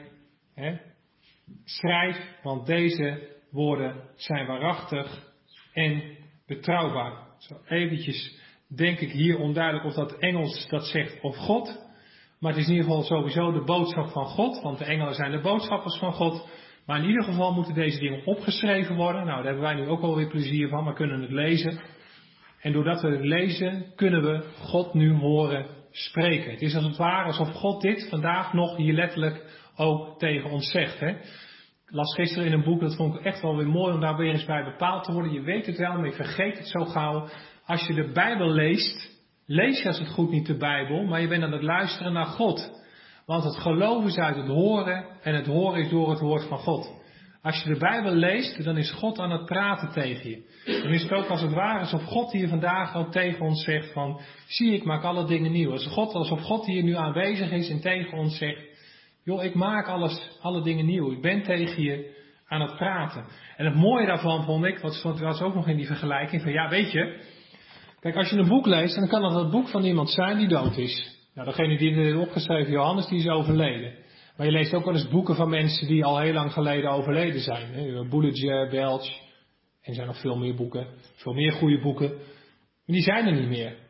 Schrijf, want deze woorden zijn waarachtig en betrouwbaar. Zo eventjes denk ik hier onduidelijk of dat Engels dat zegt of God. Maar het is in ieder geval sowieso de boodschap van God. Want de engelen zijn de boodschappers van God. Maar in ieder geval moeten deze dingen opgeschreven worden. Nou, daar hebben wij nu ook alweer plezier van. We kunnen het lezen. En doordat we het lezen, kunnen we God nu horen spreken. Het is als het ware alsof God dit vandaag nog hier letterlijk ook tegen ons zegt. Hè? Ik las gisteren in een boek, dat vond ik echt wel weer mooi om daar weer eens bij bepaald te worden. Je weet het wel, maar je vergeet het zo gauw. Als je de Bijbel leest, lees je als het goed niet de Bijbel, maar je bent aan het luisteren naar God. Want het geloof is uit het horen en het horen is door het woord van God. Als je de Bijbel leest, dan is God aan het praten tegen je. Dan is het ook als het ware alsof God hier vandaag ook tegen ons zegt van, zie, ik maak alle dingen nieuw. Alsof God hier nu aanwezig is en tegen ons zegt, joh, ik maak alle dingen nieuw. Ik ben tegen je aan het praten. En het mooie daarvan vond ik, wat was ook nog in die vergelijking, van ja, weet je, kijk, als je een boek leest, dan kan dat het boek van iemand zijn die dood is. Nou, degene die het heeft opgeschreven, Johannes, die is overleden. Maar je leest ook wel eens boeken van mensen die al heel lang geleden overleden zijn. Boulanger, Belch, en er zijn nog veel meer boeken, veel meer goede boeken. Maar die zijn er niet meer.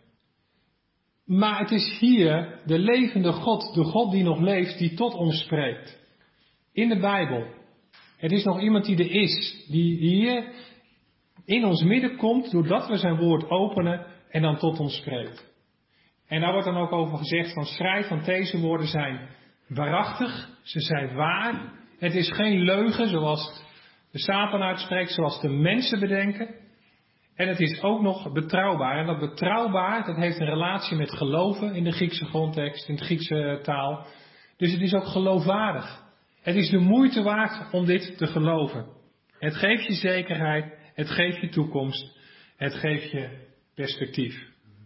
Maar het is hier de levende God, de God die nog leeft, die tot ons spreekt. In de Bijbel. Het is nog iemand die er is, die hier in ons midden komt, doordat we zijn woord openen en dan tot ons spreekt. En daar wordt dan ook over gezegd van schrijf, want deze woorden zijn waarachtig, ze zijn waar. Het is geen leugen zoals de Satan uitspreekt, zoals de mensen bedenken. En het is ook nog betrouwbaar. En dat betrouwbaar, dat heeft een relatie met geloven in de Griekse grondtekst, in de Griekse taal. Dus het is ook geloofwaardig. Het is de moeite waard om dit te geloven. Het geeft je zekerheid, het geeft je toekomst, het geeft je perspectief.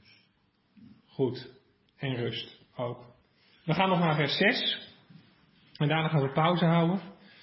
Goed. En rust ook. We gaan nog naar vers 6. En daarna gaan we pauze houden.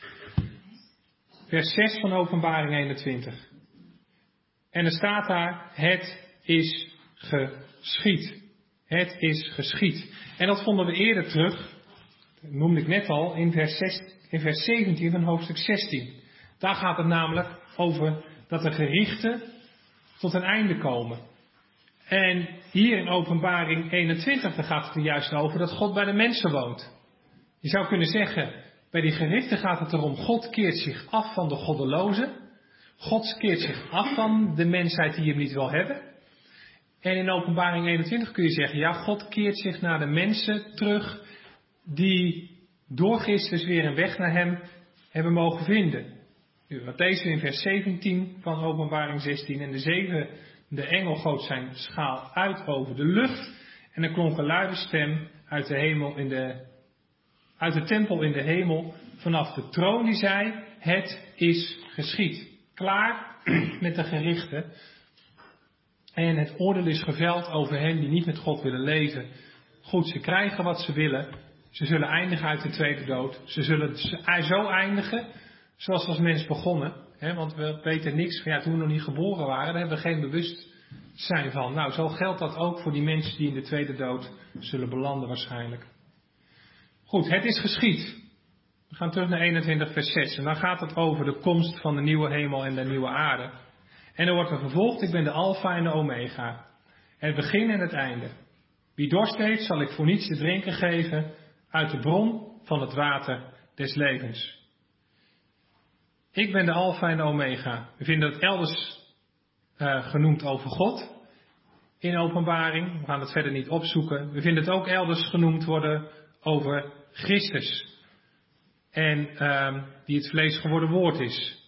Vers 6 van Openbaring 21. En er staat daar, het is geschied. Het is geschied. En dat vonden we eerder terug, dat noemde ik net al, in vers 17 van hoofdstuk 16. Daar gaat het namelijk over dat de gerichten tot een einde komen. En hier in Openbaring 21 daar gaat het er juist over dat God bij de mensen woont. Je zou kunnen zeggen, bij die gerichten gaat het erom, God keert zich af van de goddelozen. God keert zich af van de mensheid die hem niet wil hebben. En in Openbaring 21 kun je zeggen, ja, God keert zich naar de mensen terug die door Christus weer een weg naar hem hebben mogen vinden. Wat deze in vers 17 van Openbaring 16 en de 7 De engel goot zijn schaal uit over de lucht en er klonk een luide stem uit de tempel in de hemel, vanaf de troon die zei, het is geschied. Klaar met de gerichten. En het oordeel is geveld over hen die niet met God willen leven. Goed, ze krijgen wat ze willen. Ze zullen eindigen uit de tweede dood. Ze zullen zo eindigen zoals als mens begonnen. Want we weten niks van toen we nog niet geboren waren. Daar hebben we geen bewustzijn van. Nou, zo geldt dat ook voor die mensen die in de tweede dood zullen belanden waarschijnlijk. Goed, het is geschied. We gaan terug naar 21 vers 6. En dan gaat het over de komst van de nieuwe hemel en de nieuwe aarde. En er wordt er vervolgd, ik ben de Alpha en de Omega. Het begin en het einde. Wie dorst heeft, zal ik voor niets te drinken geven uit de bron van het water des levens. Ik ben de Alpha en de Omega. We vinden het elders genoemd over God in Openbaring. We gaan het verder niet opzoeken. We vinden het ook elders genoemd worden over Christus. En die het vlees geworden woord is.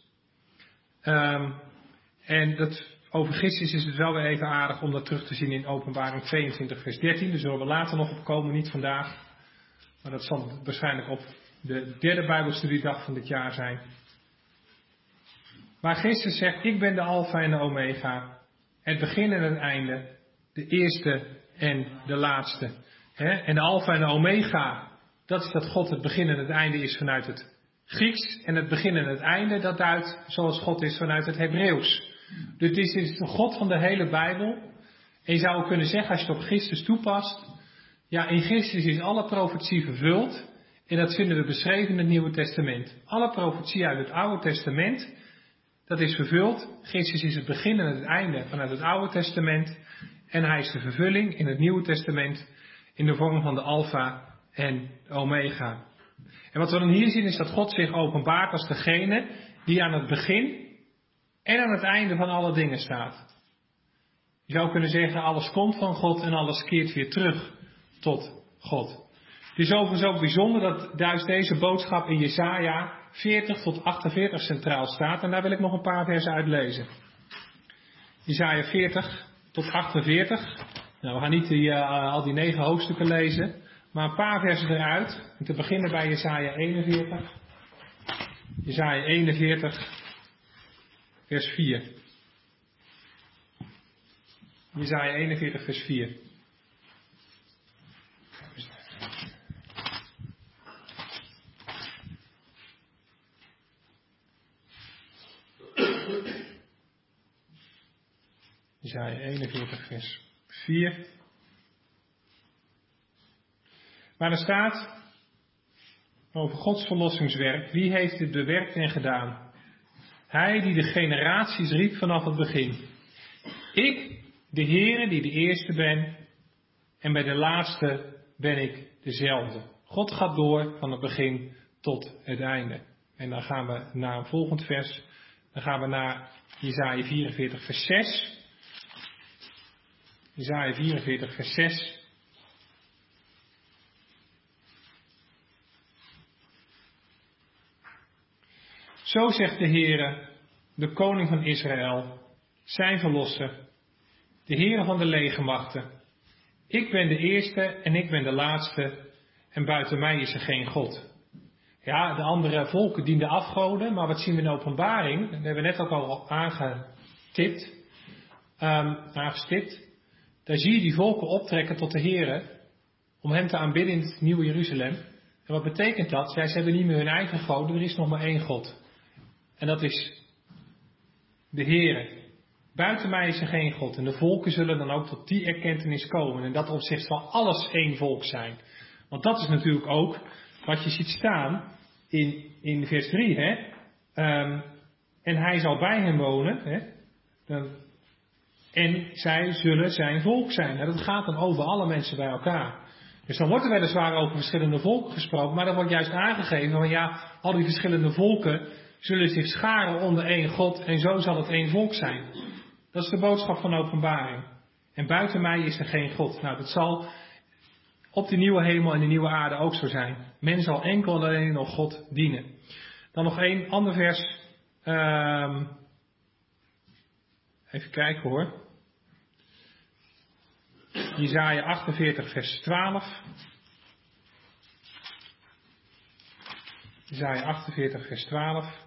En over Christus is het wel weer even aardig om dat terug te zien in Openbaring 22 vers 13. Daar zullen we later nog op komen, niet vandaag. Maar dat zal waarschijnlijk op de derde Bijbelstudiedag van dit jaar zijn. Waar Christus zegt, ik ben de Alpha en de Omega. Het begin en het einde. De eerste en de laatste. En de Alpha en de Omega, dat is dat God het begin en het einde is vanuit het Grieks. En het begin en het einde, dat duidt zoals God is vanuit het Hebreeuws. Dus dit is de God van de hele Bijbel. En je zou ook kunnen zeggen, als je het op Christus toepast. Ja, in Christus is alle profetie vervuld. En dat vinden we beschreven in het Nieuwe Testament. Alle profetie uit het Oude Testament, dat is vervuld. Christus is het begin en het einde vanuit het Oude Testament. En hij is de vervulling in het Nieuwe Testament in de vorm van de Alpha en de Omega. En wat we dan hier zien is dat God zich openbaart als degene die aan het begin en aan het einde van alle dingen staat. Je zou kunnen zeggen, alles komt van God en alles keert weer terug tot God. Het is overigens ook bijzonder dat juist deze boodschap in Jesaja 40 tot 48 centraal staat. En daar wil ik nog een paar versen uit lezen. Jesaja 40 tot 48. Nou, we gaan niet al die 9 hoofdstukken lezen. Maar een paar versen eruit. En te beginnen bij Jesaja 41. Jesaja 41, vers 4. Jesaja 41, vers 4. Jesaja 41, vers 4. Maar er staat over Gods verlossingswerk. Wie heeft dit bewerkt en gedaan? Hij die de generaties riep vanaf het begin. Ik, de Heere, die de eerste ben. En bij de laatste ben ik dezelfde. God gaat door van het begin tot het einde. En dan gaan we naar een volgend vers. Dan gaan we naar Jesaja 44, vers 6. Jesaja 44, vers 6. Zo zegt de Heere, de koning van Israël, zijn verlosser, de Heere van de legermachten. Ik ben de eerste en ik ben de laatste en buiten mij is er geen God. Ja, de andere volken dienden afgoden, maar wat zien we in de Openbaring? Dat hebben we net ook al aangestipt. Daar zie je die volken optrekken tot de Heere om hem te aanbidden in het nieuwe Jeruzalem. En wat betekent dat? Ja, ze hebben niet meer hun eigen goden, er is nog maar één God. En dat is de Heere. Buiten mij is er geen God. En de volken zullen dan ook tot die erkentenis komen. En dat opzicht zal alles één volk zijn. Want dat is natuurlijk ook wat je ziet staan in vers 3. En hij zal bij hem wonen. En zij zullen zijn volk zijn. Nou, dat gaat dan over alle mensen bij elkaar. Dus dan wordt er weliswaar over verschillende volken gesproken. Maar dan wordt juist aangegeven van ja, al die verschillende volken zullen zich scharen onder één God en zo zal het één volk zijn. Dat is de boodschap van Openbaring. En buiten mij is er geen God. Nou, dat zal op de nieuwe hemel en de nieuwe aarde ook zo zijn. Men zal enkel en alleen nog God dienen. Dan nog één ander vers. Even kijken hoor. Jesaja 48 vers 12. Jesaja 48 vers 12.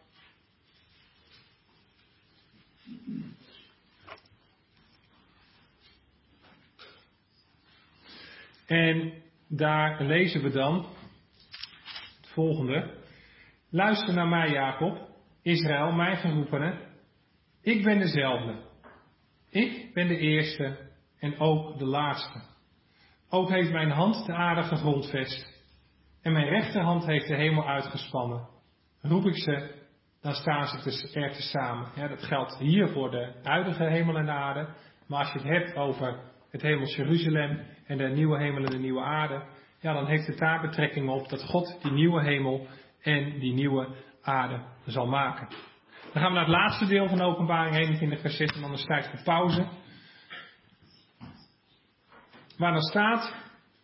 En daar lezen we dan het volgende. Luister naar mij, Jacob, Israël, mijn geroepene. Ik ben dezelfde. Ik ben de eerste en ook de laatste. Ook heeft mijn hand de aarde gegrondvest. En mijn rechterhand heeft de hemel uitgespannen. Roep ik ze, dan staan ze er tezamen. Ja, dat geldt hier voor de huidige hemel en de aarde. Maar als je het hebt over het hemels Jeruzalem en de nieuwe hemel en de nieuwe aarde, ja, dan heeft het daar betrekking op dat God die nieuwe hemel en die nieuwe aarde zal maken. Dan gaan we naar het laatste deel van Openbaring 21 vers 6 en dan is het tijd voor pauze. Waar dan staat: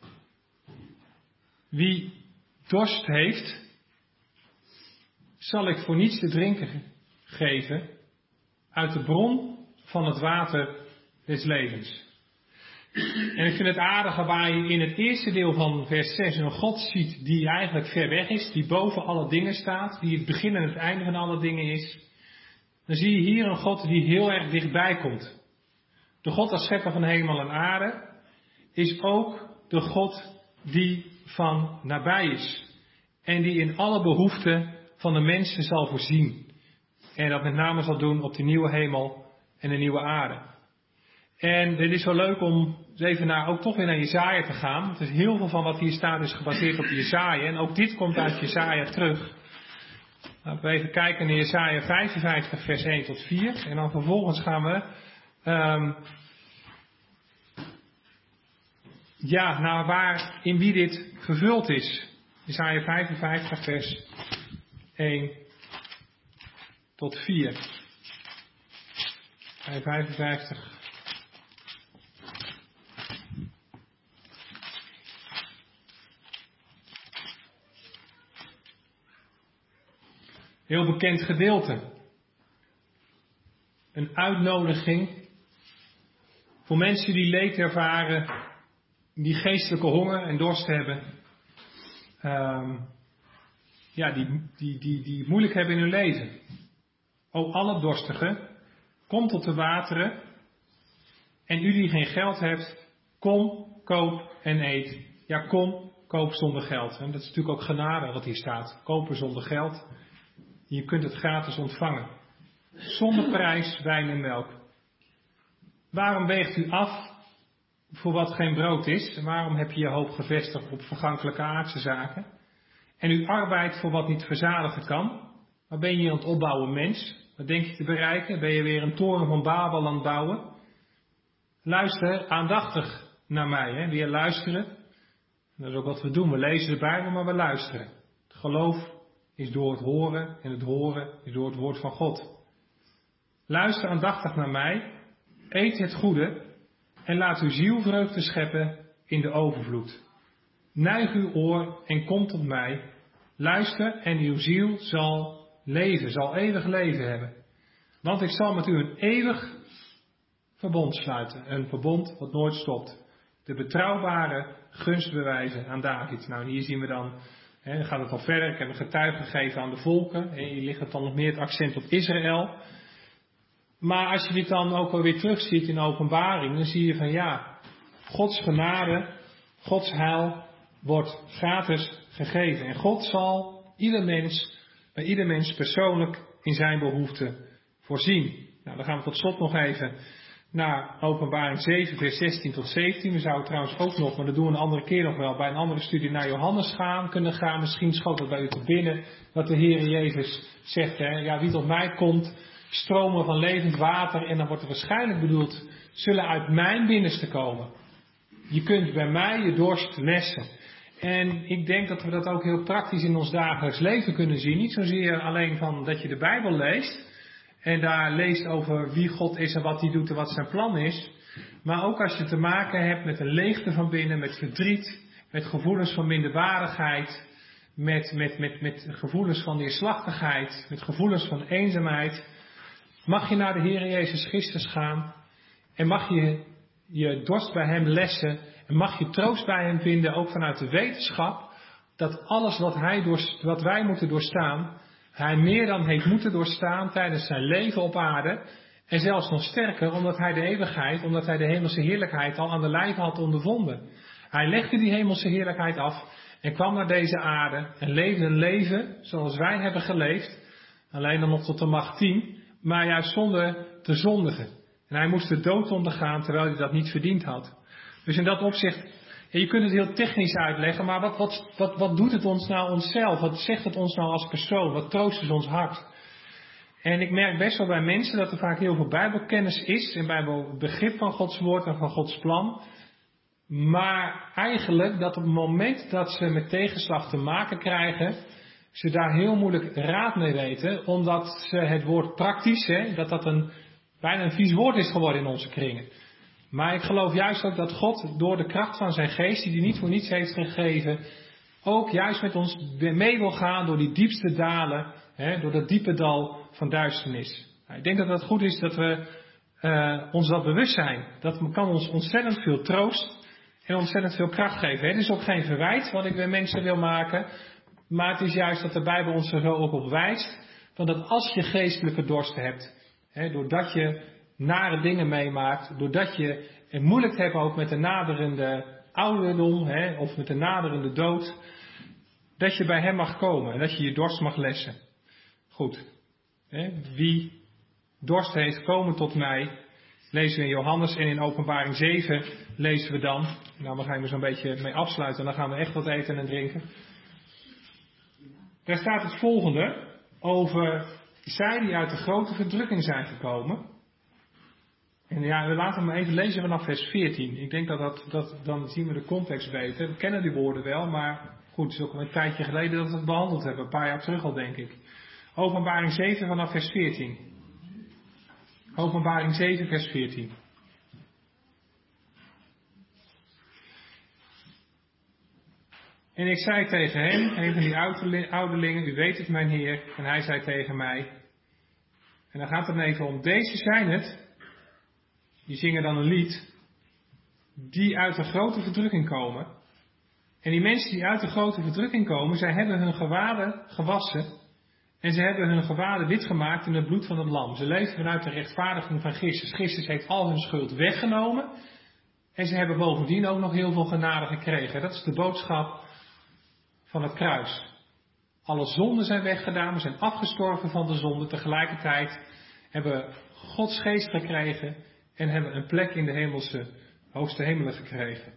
wie dorst heeft, zal ik voor niets te drinken geven uit de bron van het water des levens. En ik vind het aardige waar je in het eerste deel van vers 6 een God ziet die eigenlijk ver weg is, die boven alle dingen staat, die het begin en het einde van alle dingen is. Dan zie je hier een God die heel erg dichtbij komt. De God als schepper van hemel en aarde is ook de God die van nabij is. En die in alle behoeften van de mensen zal voorzien. En dat met name zal doen op de nieuwe hemel en de nieuwe aarde. En het is wel leuk om eens even ook toch weer naar Jesaja te gaan. Want heel veel van wat hier staat is gebaseerd op Jesaja. En ook dit komt uit Jesaja terug. Laten we even kijken naar Jesaja 55 vers 1 tot 4. En dan vervolgens gaan we naar waar, in wie dit vervuld is. Jesaja 55 vers 1 tot 4. Jesaja 55. Heel bekend gedeelte. Een uitnodiging voor mensen die leed ervaren, die geestelijke honger en dorst hebben. Die moeilijk hebben in hun leven. O alle dorstigen, kom tot de wateren. En u die geen geld hebt, kom, koop en eet. Ja, kom, koop zonder geld. En dat is natuurlijk ook genade wat hier staat. Kopen zonder geld. Je kunt het gratis ontvangen. Zonder prijs, wijn en melk. Waarom weegt u af voor wat geen brood is? En waarom heb je je hoop gevestigd op vergankelijke aardse zaken? En u arbeidt voor wat niet verzadigen kan? Maar ben je hier aan het opbouwen, mens? Wat denk je te bereiken? Ben je weer een toren van Babel aan het bouwen? Luister aandachtig naar mij. Hè? Weer luisteren. Dat is ook wat we doen. We lezen de Bijbel, maar we luisteren. Het geloof is door het horen en het horen is door het woord van God. Luister aandachtig naar mij. Eet het goede en laat uw ziel vreugde scheppen in de overvloed. Neig uw oor en kom tot mij. Luister en uw ziel zal leven, zal eeuwig leven hebben. Want ik zal met u een eeuwig verbond sluiten. Een verbond wat nooit stopt. De betrouwbare gunstbewijzen aan David. Nou, hier zien we dan gaat het al verder. Ik heb een getuige gegeven aan de volken. Hier ligt het dan nog meer het accent op Israël. Maar als je dit dan ook alweer terugziet in Openbaring, dan zie je van Gods genade, Gods heil wordt gratis gegeven. En God zal bij ieder mens persoonlijk in zijn behoeften voorzien. Nou, dan gaan we tot slot nog even naar Openbaring 7 vers 16 tot 17. We zouden trouwens ook nog, maar dat doen we een andere keer nog wel, bij een andere studie naar Johannes kunnen gaan. Misschien schoot het bij u te binnen wat de Heer Jezus zegt. Wie tot mij komt, stromen van levend water. En dan wordt er waarschijnlijk bedoeld, zullen uit mijn binnenste komen. Je kunt bij mij je dorst lessen. En ik denk dat we dat ook heel praktisch in ons dagelijks leven kunnen zien. Niet zozeer alleen van dat je de Bijbel leest. En daar leest over wie God is en wat hij doet en wat zijn plan is. Maar ook als je te maken hebt met een leegte van binnen, met verdriet, met gevoelens van minderwaardigheid, met gevoelens van neerslachtigheid, met gevoelens van eenzaamheid. Mag je naar de Heer Jezus Christus gaan en mag je je dorst bij hem lessen en mag je troost bij hem vinden, ook vanuit de wetenschap, dat alles wat wij moeten doorstaan, hij meer dan heeft moeten doorstaan tijdens zijn leven op aarde. En zelfs nog sterker, omdat hij de eeuwigheid, omdat hij de hemelse heerlijkheid al aan de lijve had ondervonden. Hij legde die hemelse heerlijkheid af en kwam naar deze aarde en leefde een leven zoals wij hebben geleefd. Alleen dan nog tot de macht 10, maar juist zonder te zondigen. En hij moest de dood ondergaan terwijl hij dat niet verdiend had. Dus in dat opzicht, je kunt het heel technisch uitleggen, maar wat doet het ons nou onszelf? Wat zegt het ons nou als persoon? Wat troost het ons hart? En ik merk best wel bij mensen dat er vaak heel veel bijbelkennis is en bijbelbegrip van Gods woord en van Gods plan. Maar eigenlijk dat op het moment dat ze met tegenslag te maken krijgen, ze daar heel moeilijk raad mee weten, omdat ze het woord praktisch, dat bijna een vies woord is geworden in onze kringen. Maar ik geloof juist ook dat God door de kracht van zijn geest, die hij niet voor niets heeft gegeven, ook juist met ons mee wil gaan door die diepste dalen, door dat diepe dal van duisternis. Ik denk dat het goed is dat we ons dat bewust zijn. Dat kan ons ontzettend veel troost en ontzettend veel kracht geven. Het is ook geen verwijt wat ik bij mensen wil maken, maar het is juist dat de Bijbel ons er zo ook op wijst, van dat als je geestelijke dorsten hebt, doordat je nare dingen meemaakt, doordat je het moeilijk hebt ook met de naderende ouderdom, of met de naderende dood, dat je bij hem mag komen en dat je je dorst mag lessen. Goed. Wie dorst heeft, komen tot mij, lezen we in Johannes, en in Openbaring 7 lezen we dan, nou we gaan er zo'n beetje mee afsluiten, en dan gaan we echt wat eten en drinken. Daar staat het volgende over zij die uit de grote verdrukking zijn gekomen. En ja, we laten hem even lezen vanaf vers 14. Ik denk dat dan zien we de context beter. We kennen die woorden wel, maar goed, het is ook een tijdje geleden dat we het behandeld hebben. Een paar jaar terug al, denk ik. Openbaring 7 vanaf vers 14. Openbaring 7 vers 14. En ik zei tegen hem, een van die ouderlingen, u weet het mijn Heer. En hij zei tegen mij, en dan gaat het even om, deze zijn het, die zingen dan een lied, die uit de grote verdrukking komen. En die mensen die uit de grote verdrukking komen, zij hebben hun gewaden gewassen. En ze hebben hun gewaden wit gemaakt in het bloed van het lam. Ze leven vanuit de rechtvaardiging van Christus. Christus heeft al hun schuld weggenomen. En ze hebben bovendien ook nog heel veel genade gekregen. Dat is de boodschap van het kruis. Alle zonden zijn weggedaan. We zijn afgestorven van de zonde. Tegelijkertijd hebben we Gods geest gekregen. En hebben een plek in de hoogste hemelen gekregen.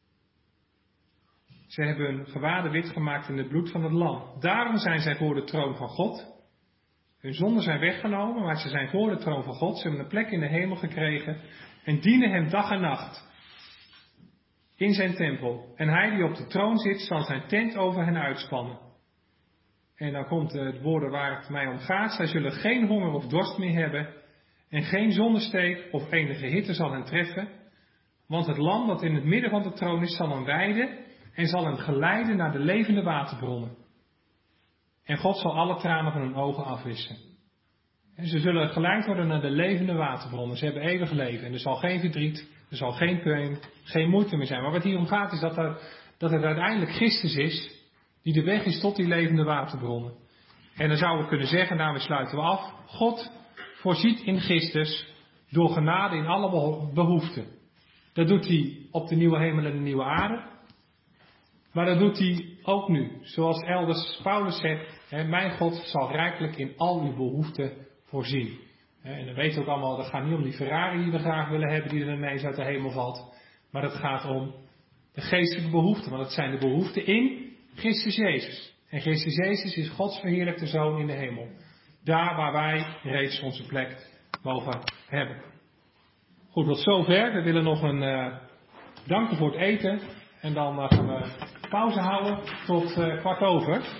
Ze hebben hun gewaden wit gemaakt in het bloed van het lam. Daarom zijn zij voor de troon van God. Hun zonden zijn weggenomen, maar ze zijn voor de troon van God. Ze hebben een plek in de hemel gekregen en dienen hem dag en nacht in zijn tempel. En hij die op de troon zit, zal zijn tent over hen uitspannen. En dan komt het woorden waar het mij om gaat. Zij zullen geen honger of dorst meer hebben en geen zonnesteek of enige hitte zal hen treffen. Want het lam dat in het midden van de troon is, zal hem weiden en zal hem geleiden naar de levende waterbronnen. En God zal alle tranen van hun ogen afwissen. En ze zullen geleid worden naar de levende waterbronnen. Ze hebben eeuwig leven. En er zal geen verdriet, er zal geen pijn, geen moeite meer zijn. Maar wat hier om gaat is dat het uiteindelijk Christus is die de weg is tot die levende waterbronnen. En dan zouden we kunnen zeggen, daarmee sluiten we af. God voorziet in Christus door genade in alle behoeften. Dat doet hij op de nieuwe hemel en de nieuwe aarde. Maar dat doet hij ook nu. Zoals elders Paulus zegt, mijn God zal rijkelijk in al uw behoeften voorzien. En dan weten we ook allemaal, dat gaat niet om die Ferrari die we graag willen hebben, die er ineens uit de hemel valt. Maar het gaat om de geestelijke behoeften. Want het zijn de behoeften in Christus Jezus. En Christus Jezus is Gods verheerlijkte Zoon in de hemel. Daar waar wij reeds onze plek mogen hebben. Goed, tot zover. We willen nog danken voor het eten. En dan gaan we pauze houden tot 15:15.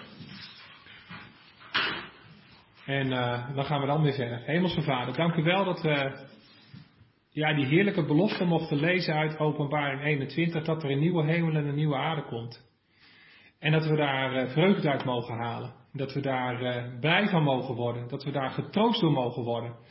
En dan gaan we dan weer verder. Hemelse Vader, dank u wel dat we die heerlijke belofte mochten lezen uit Openbaring 21. Dat er een nieuwe hemel en een nieuwe aarde komt. En dat we daar vreugde uit mogen halen. Dat we daar blij van mogen worden. Dat we daar getroost door mogen worden.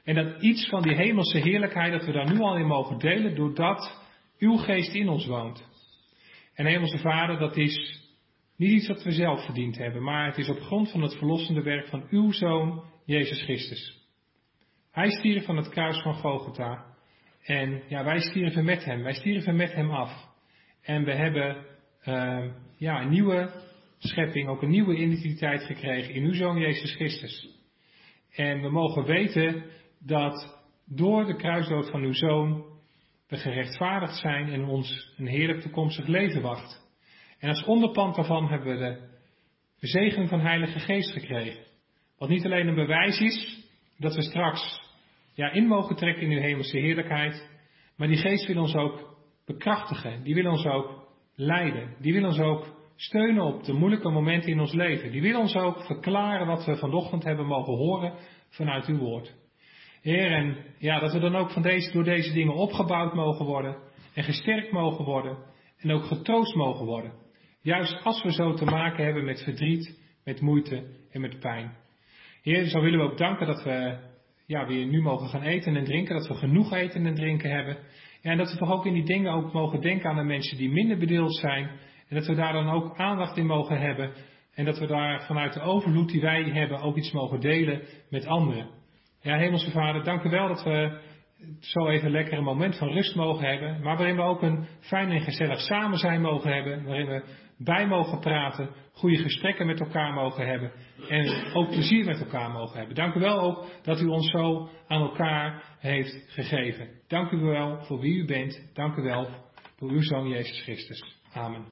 En dat iets van die hemelse heerlijkheid, dat we daar nu al in mogen delen, doordat uw geest in ons woont. En Hemelse Vader, dat is niet iets wat we zelf verdiend hebben, maar het is op grond van het verlossende werk van uw Zoon, Jezus Christus. Hij stierf van het kruis van Golgotha. En ja, wij stierven met hem. Wij stierven met hem af. En we hebben een nieuwe schepping, ook een nieuwe identiteit gekregen in uw Zoon Jezus Christus. En we mogen weten dat door de kruisdood van uw Zoon we gerechtvaardigd zijn en ons een heerlijk toekomstig leven wacht. En als onderpand daarvan hebben we de verzegeling van Heilige Geest gekregen. Wat niet alleen een bewijs is dat we straks in mogen trekken in uw hemelse heerlijkheid, maar die Geest wil ons ook bekrachtigen. Die wil ons ook leiden. Die wil ons ook steunen op de moeilijke momenten in ons leven. Die wil ons ook verklaren wat we vanochtend hebben mogen horen vanuit uw woord. Heer, en dat we dan ook door deze dingen opgebouwd mogen worden en gesterkt mogen worden en ook getroost mogen worden. Juist als we zo te maken hebben met verdriet, met moeite en met pijn. Heer, zo willen we ook danken dat we weer nu mogen gaan eten en drinken, dat we genoeg eten en drinken hebben. Ja, en dat we toch ook in die dingen ook mogen denken aan de mensen die minder bedeeld zijn. En dat we daar dan ook aandacht in mogen hebben. En dat we daar vanuit de overvloed die wij hebben ook iets mogen delen met anderen. Ja, Hemelse Vader, dank u wel dat we zo even lekker een moment van rust mogen hebben. Maar waarin we ook een fijn en gezellig samen zijn mogen hebben. Waarin we bij mogen praten, goede gesprekken met elkaar mogen hebben. En ook plezier met elkaar mogen hebben. Dank u wel ook dat u ons zo aan elkaar heeft gegeven. Dank u wel voor wie u bent. Dank u wel voor uw Zoon Jezus Christus. Amen.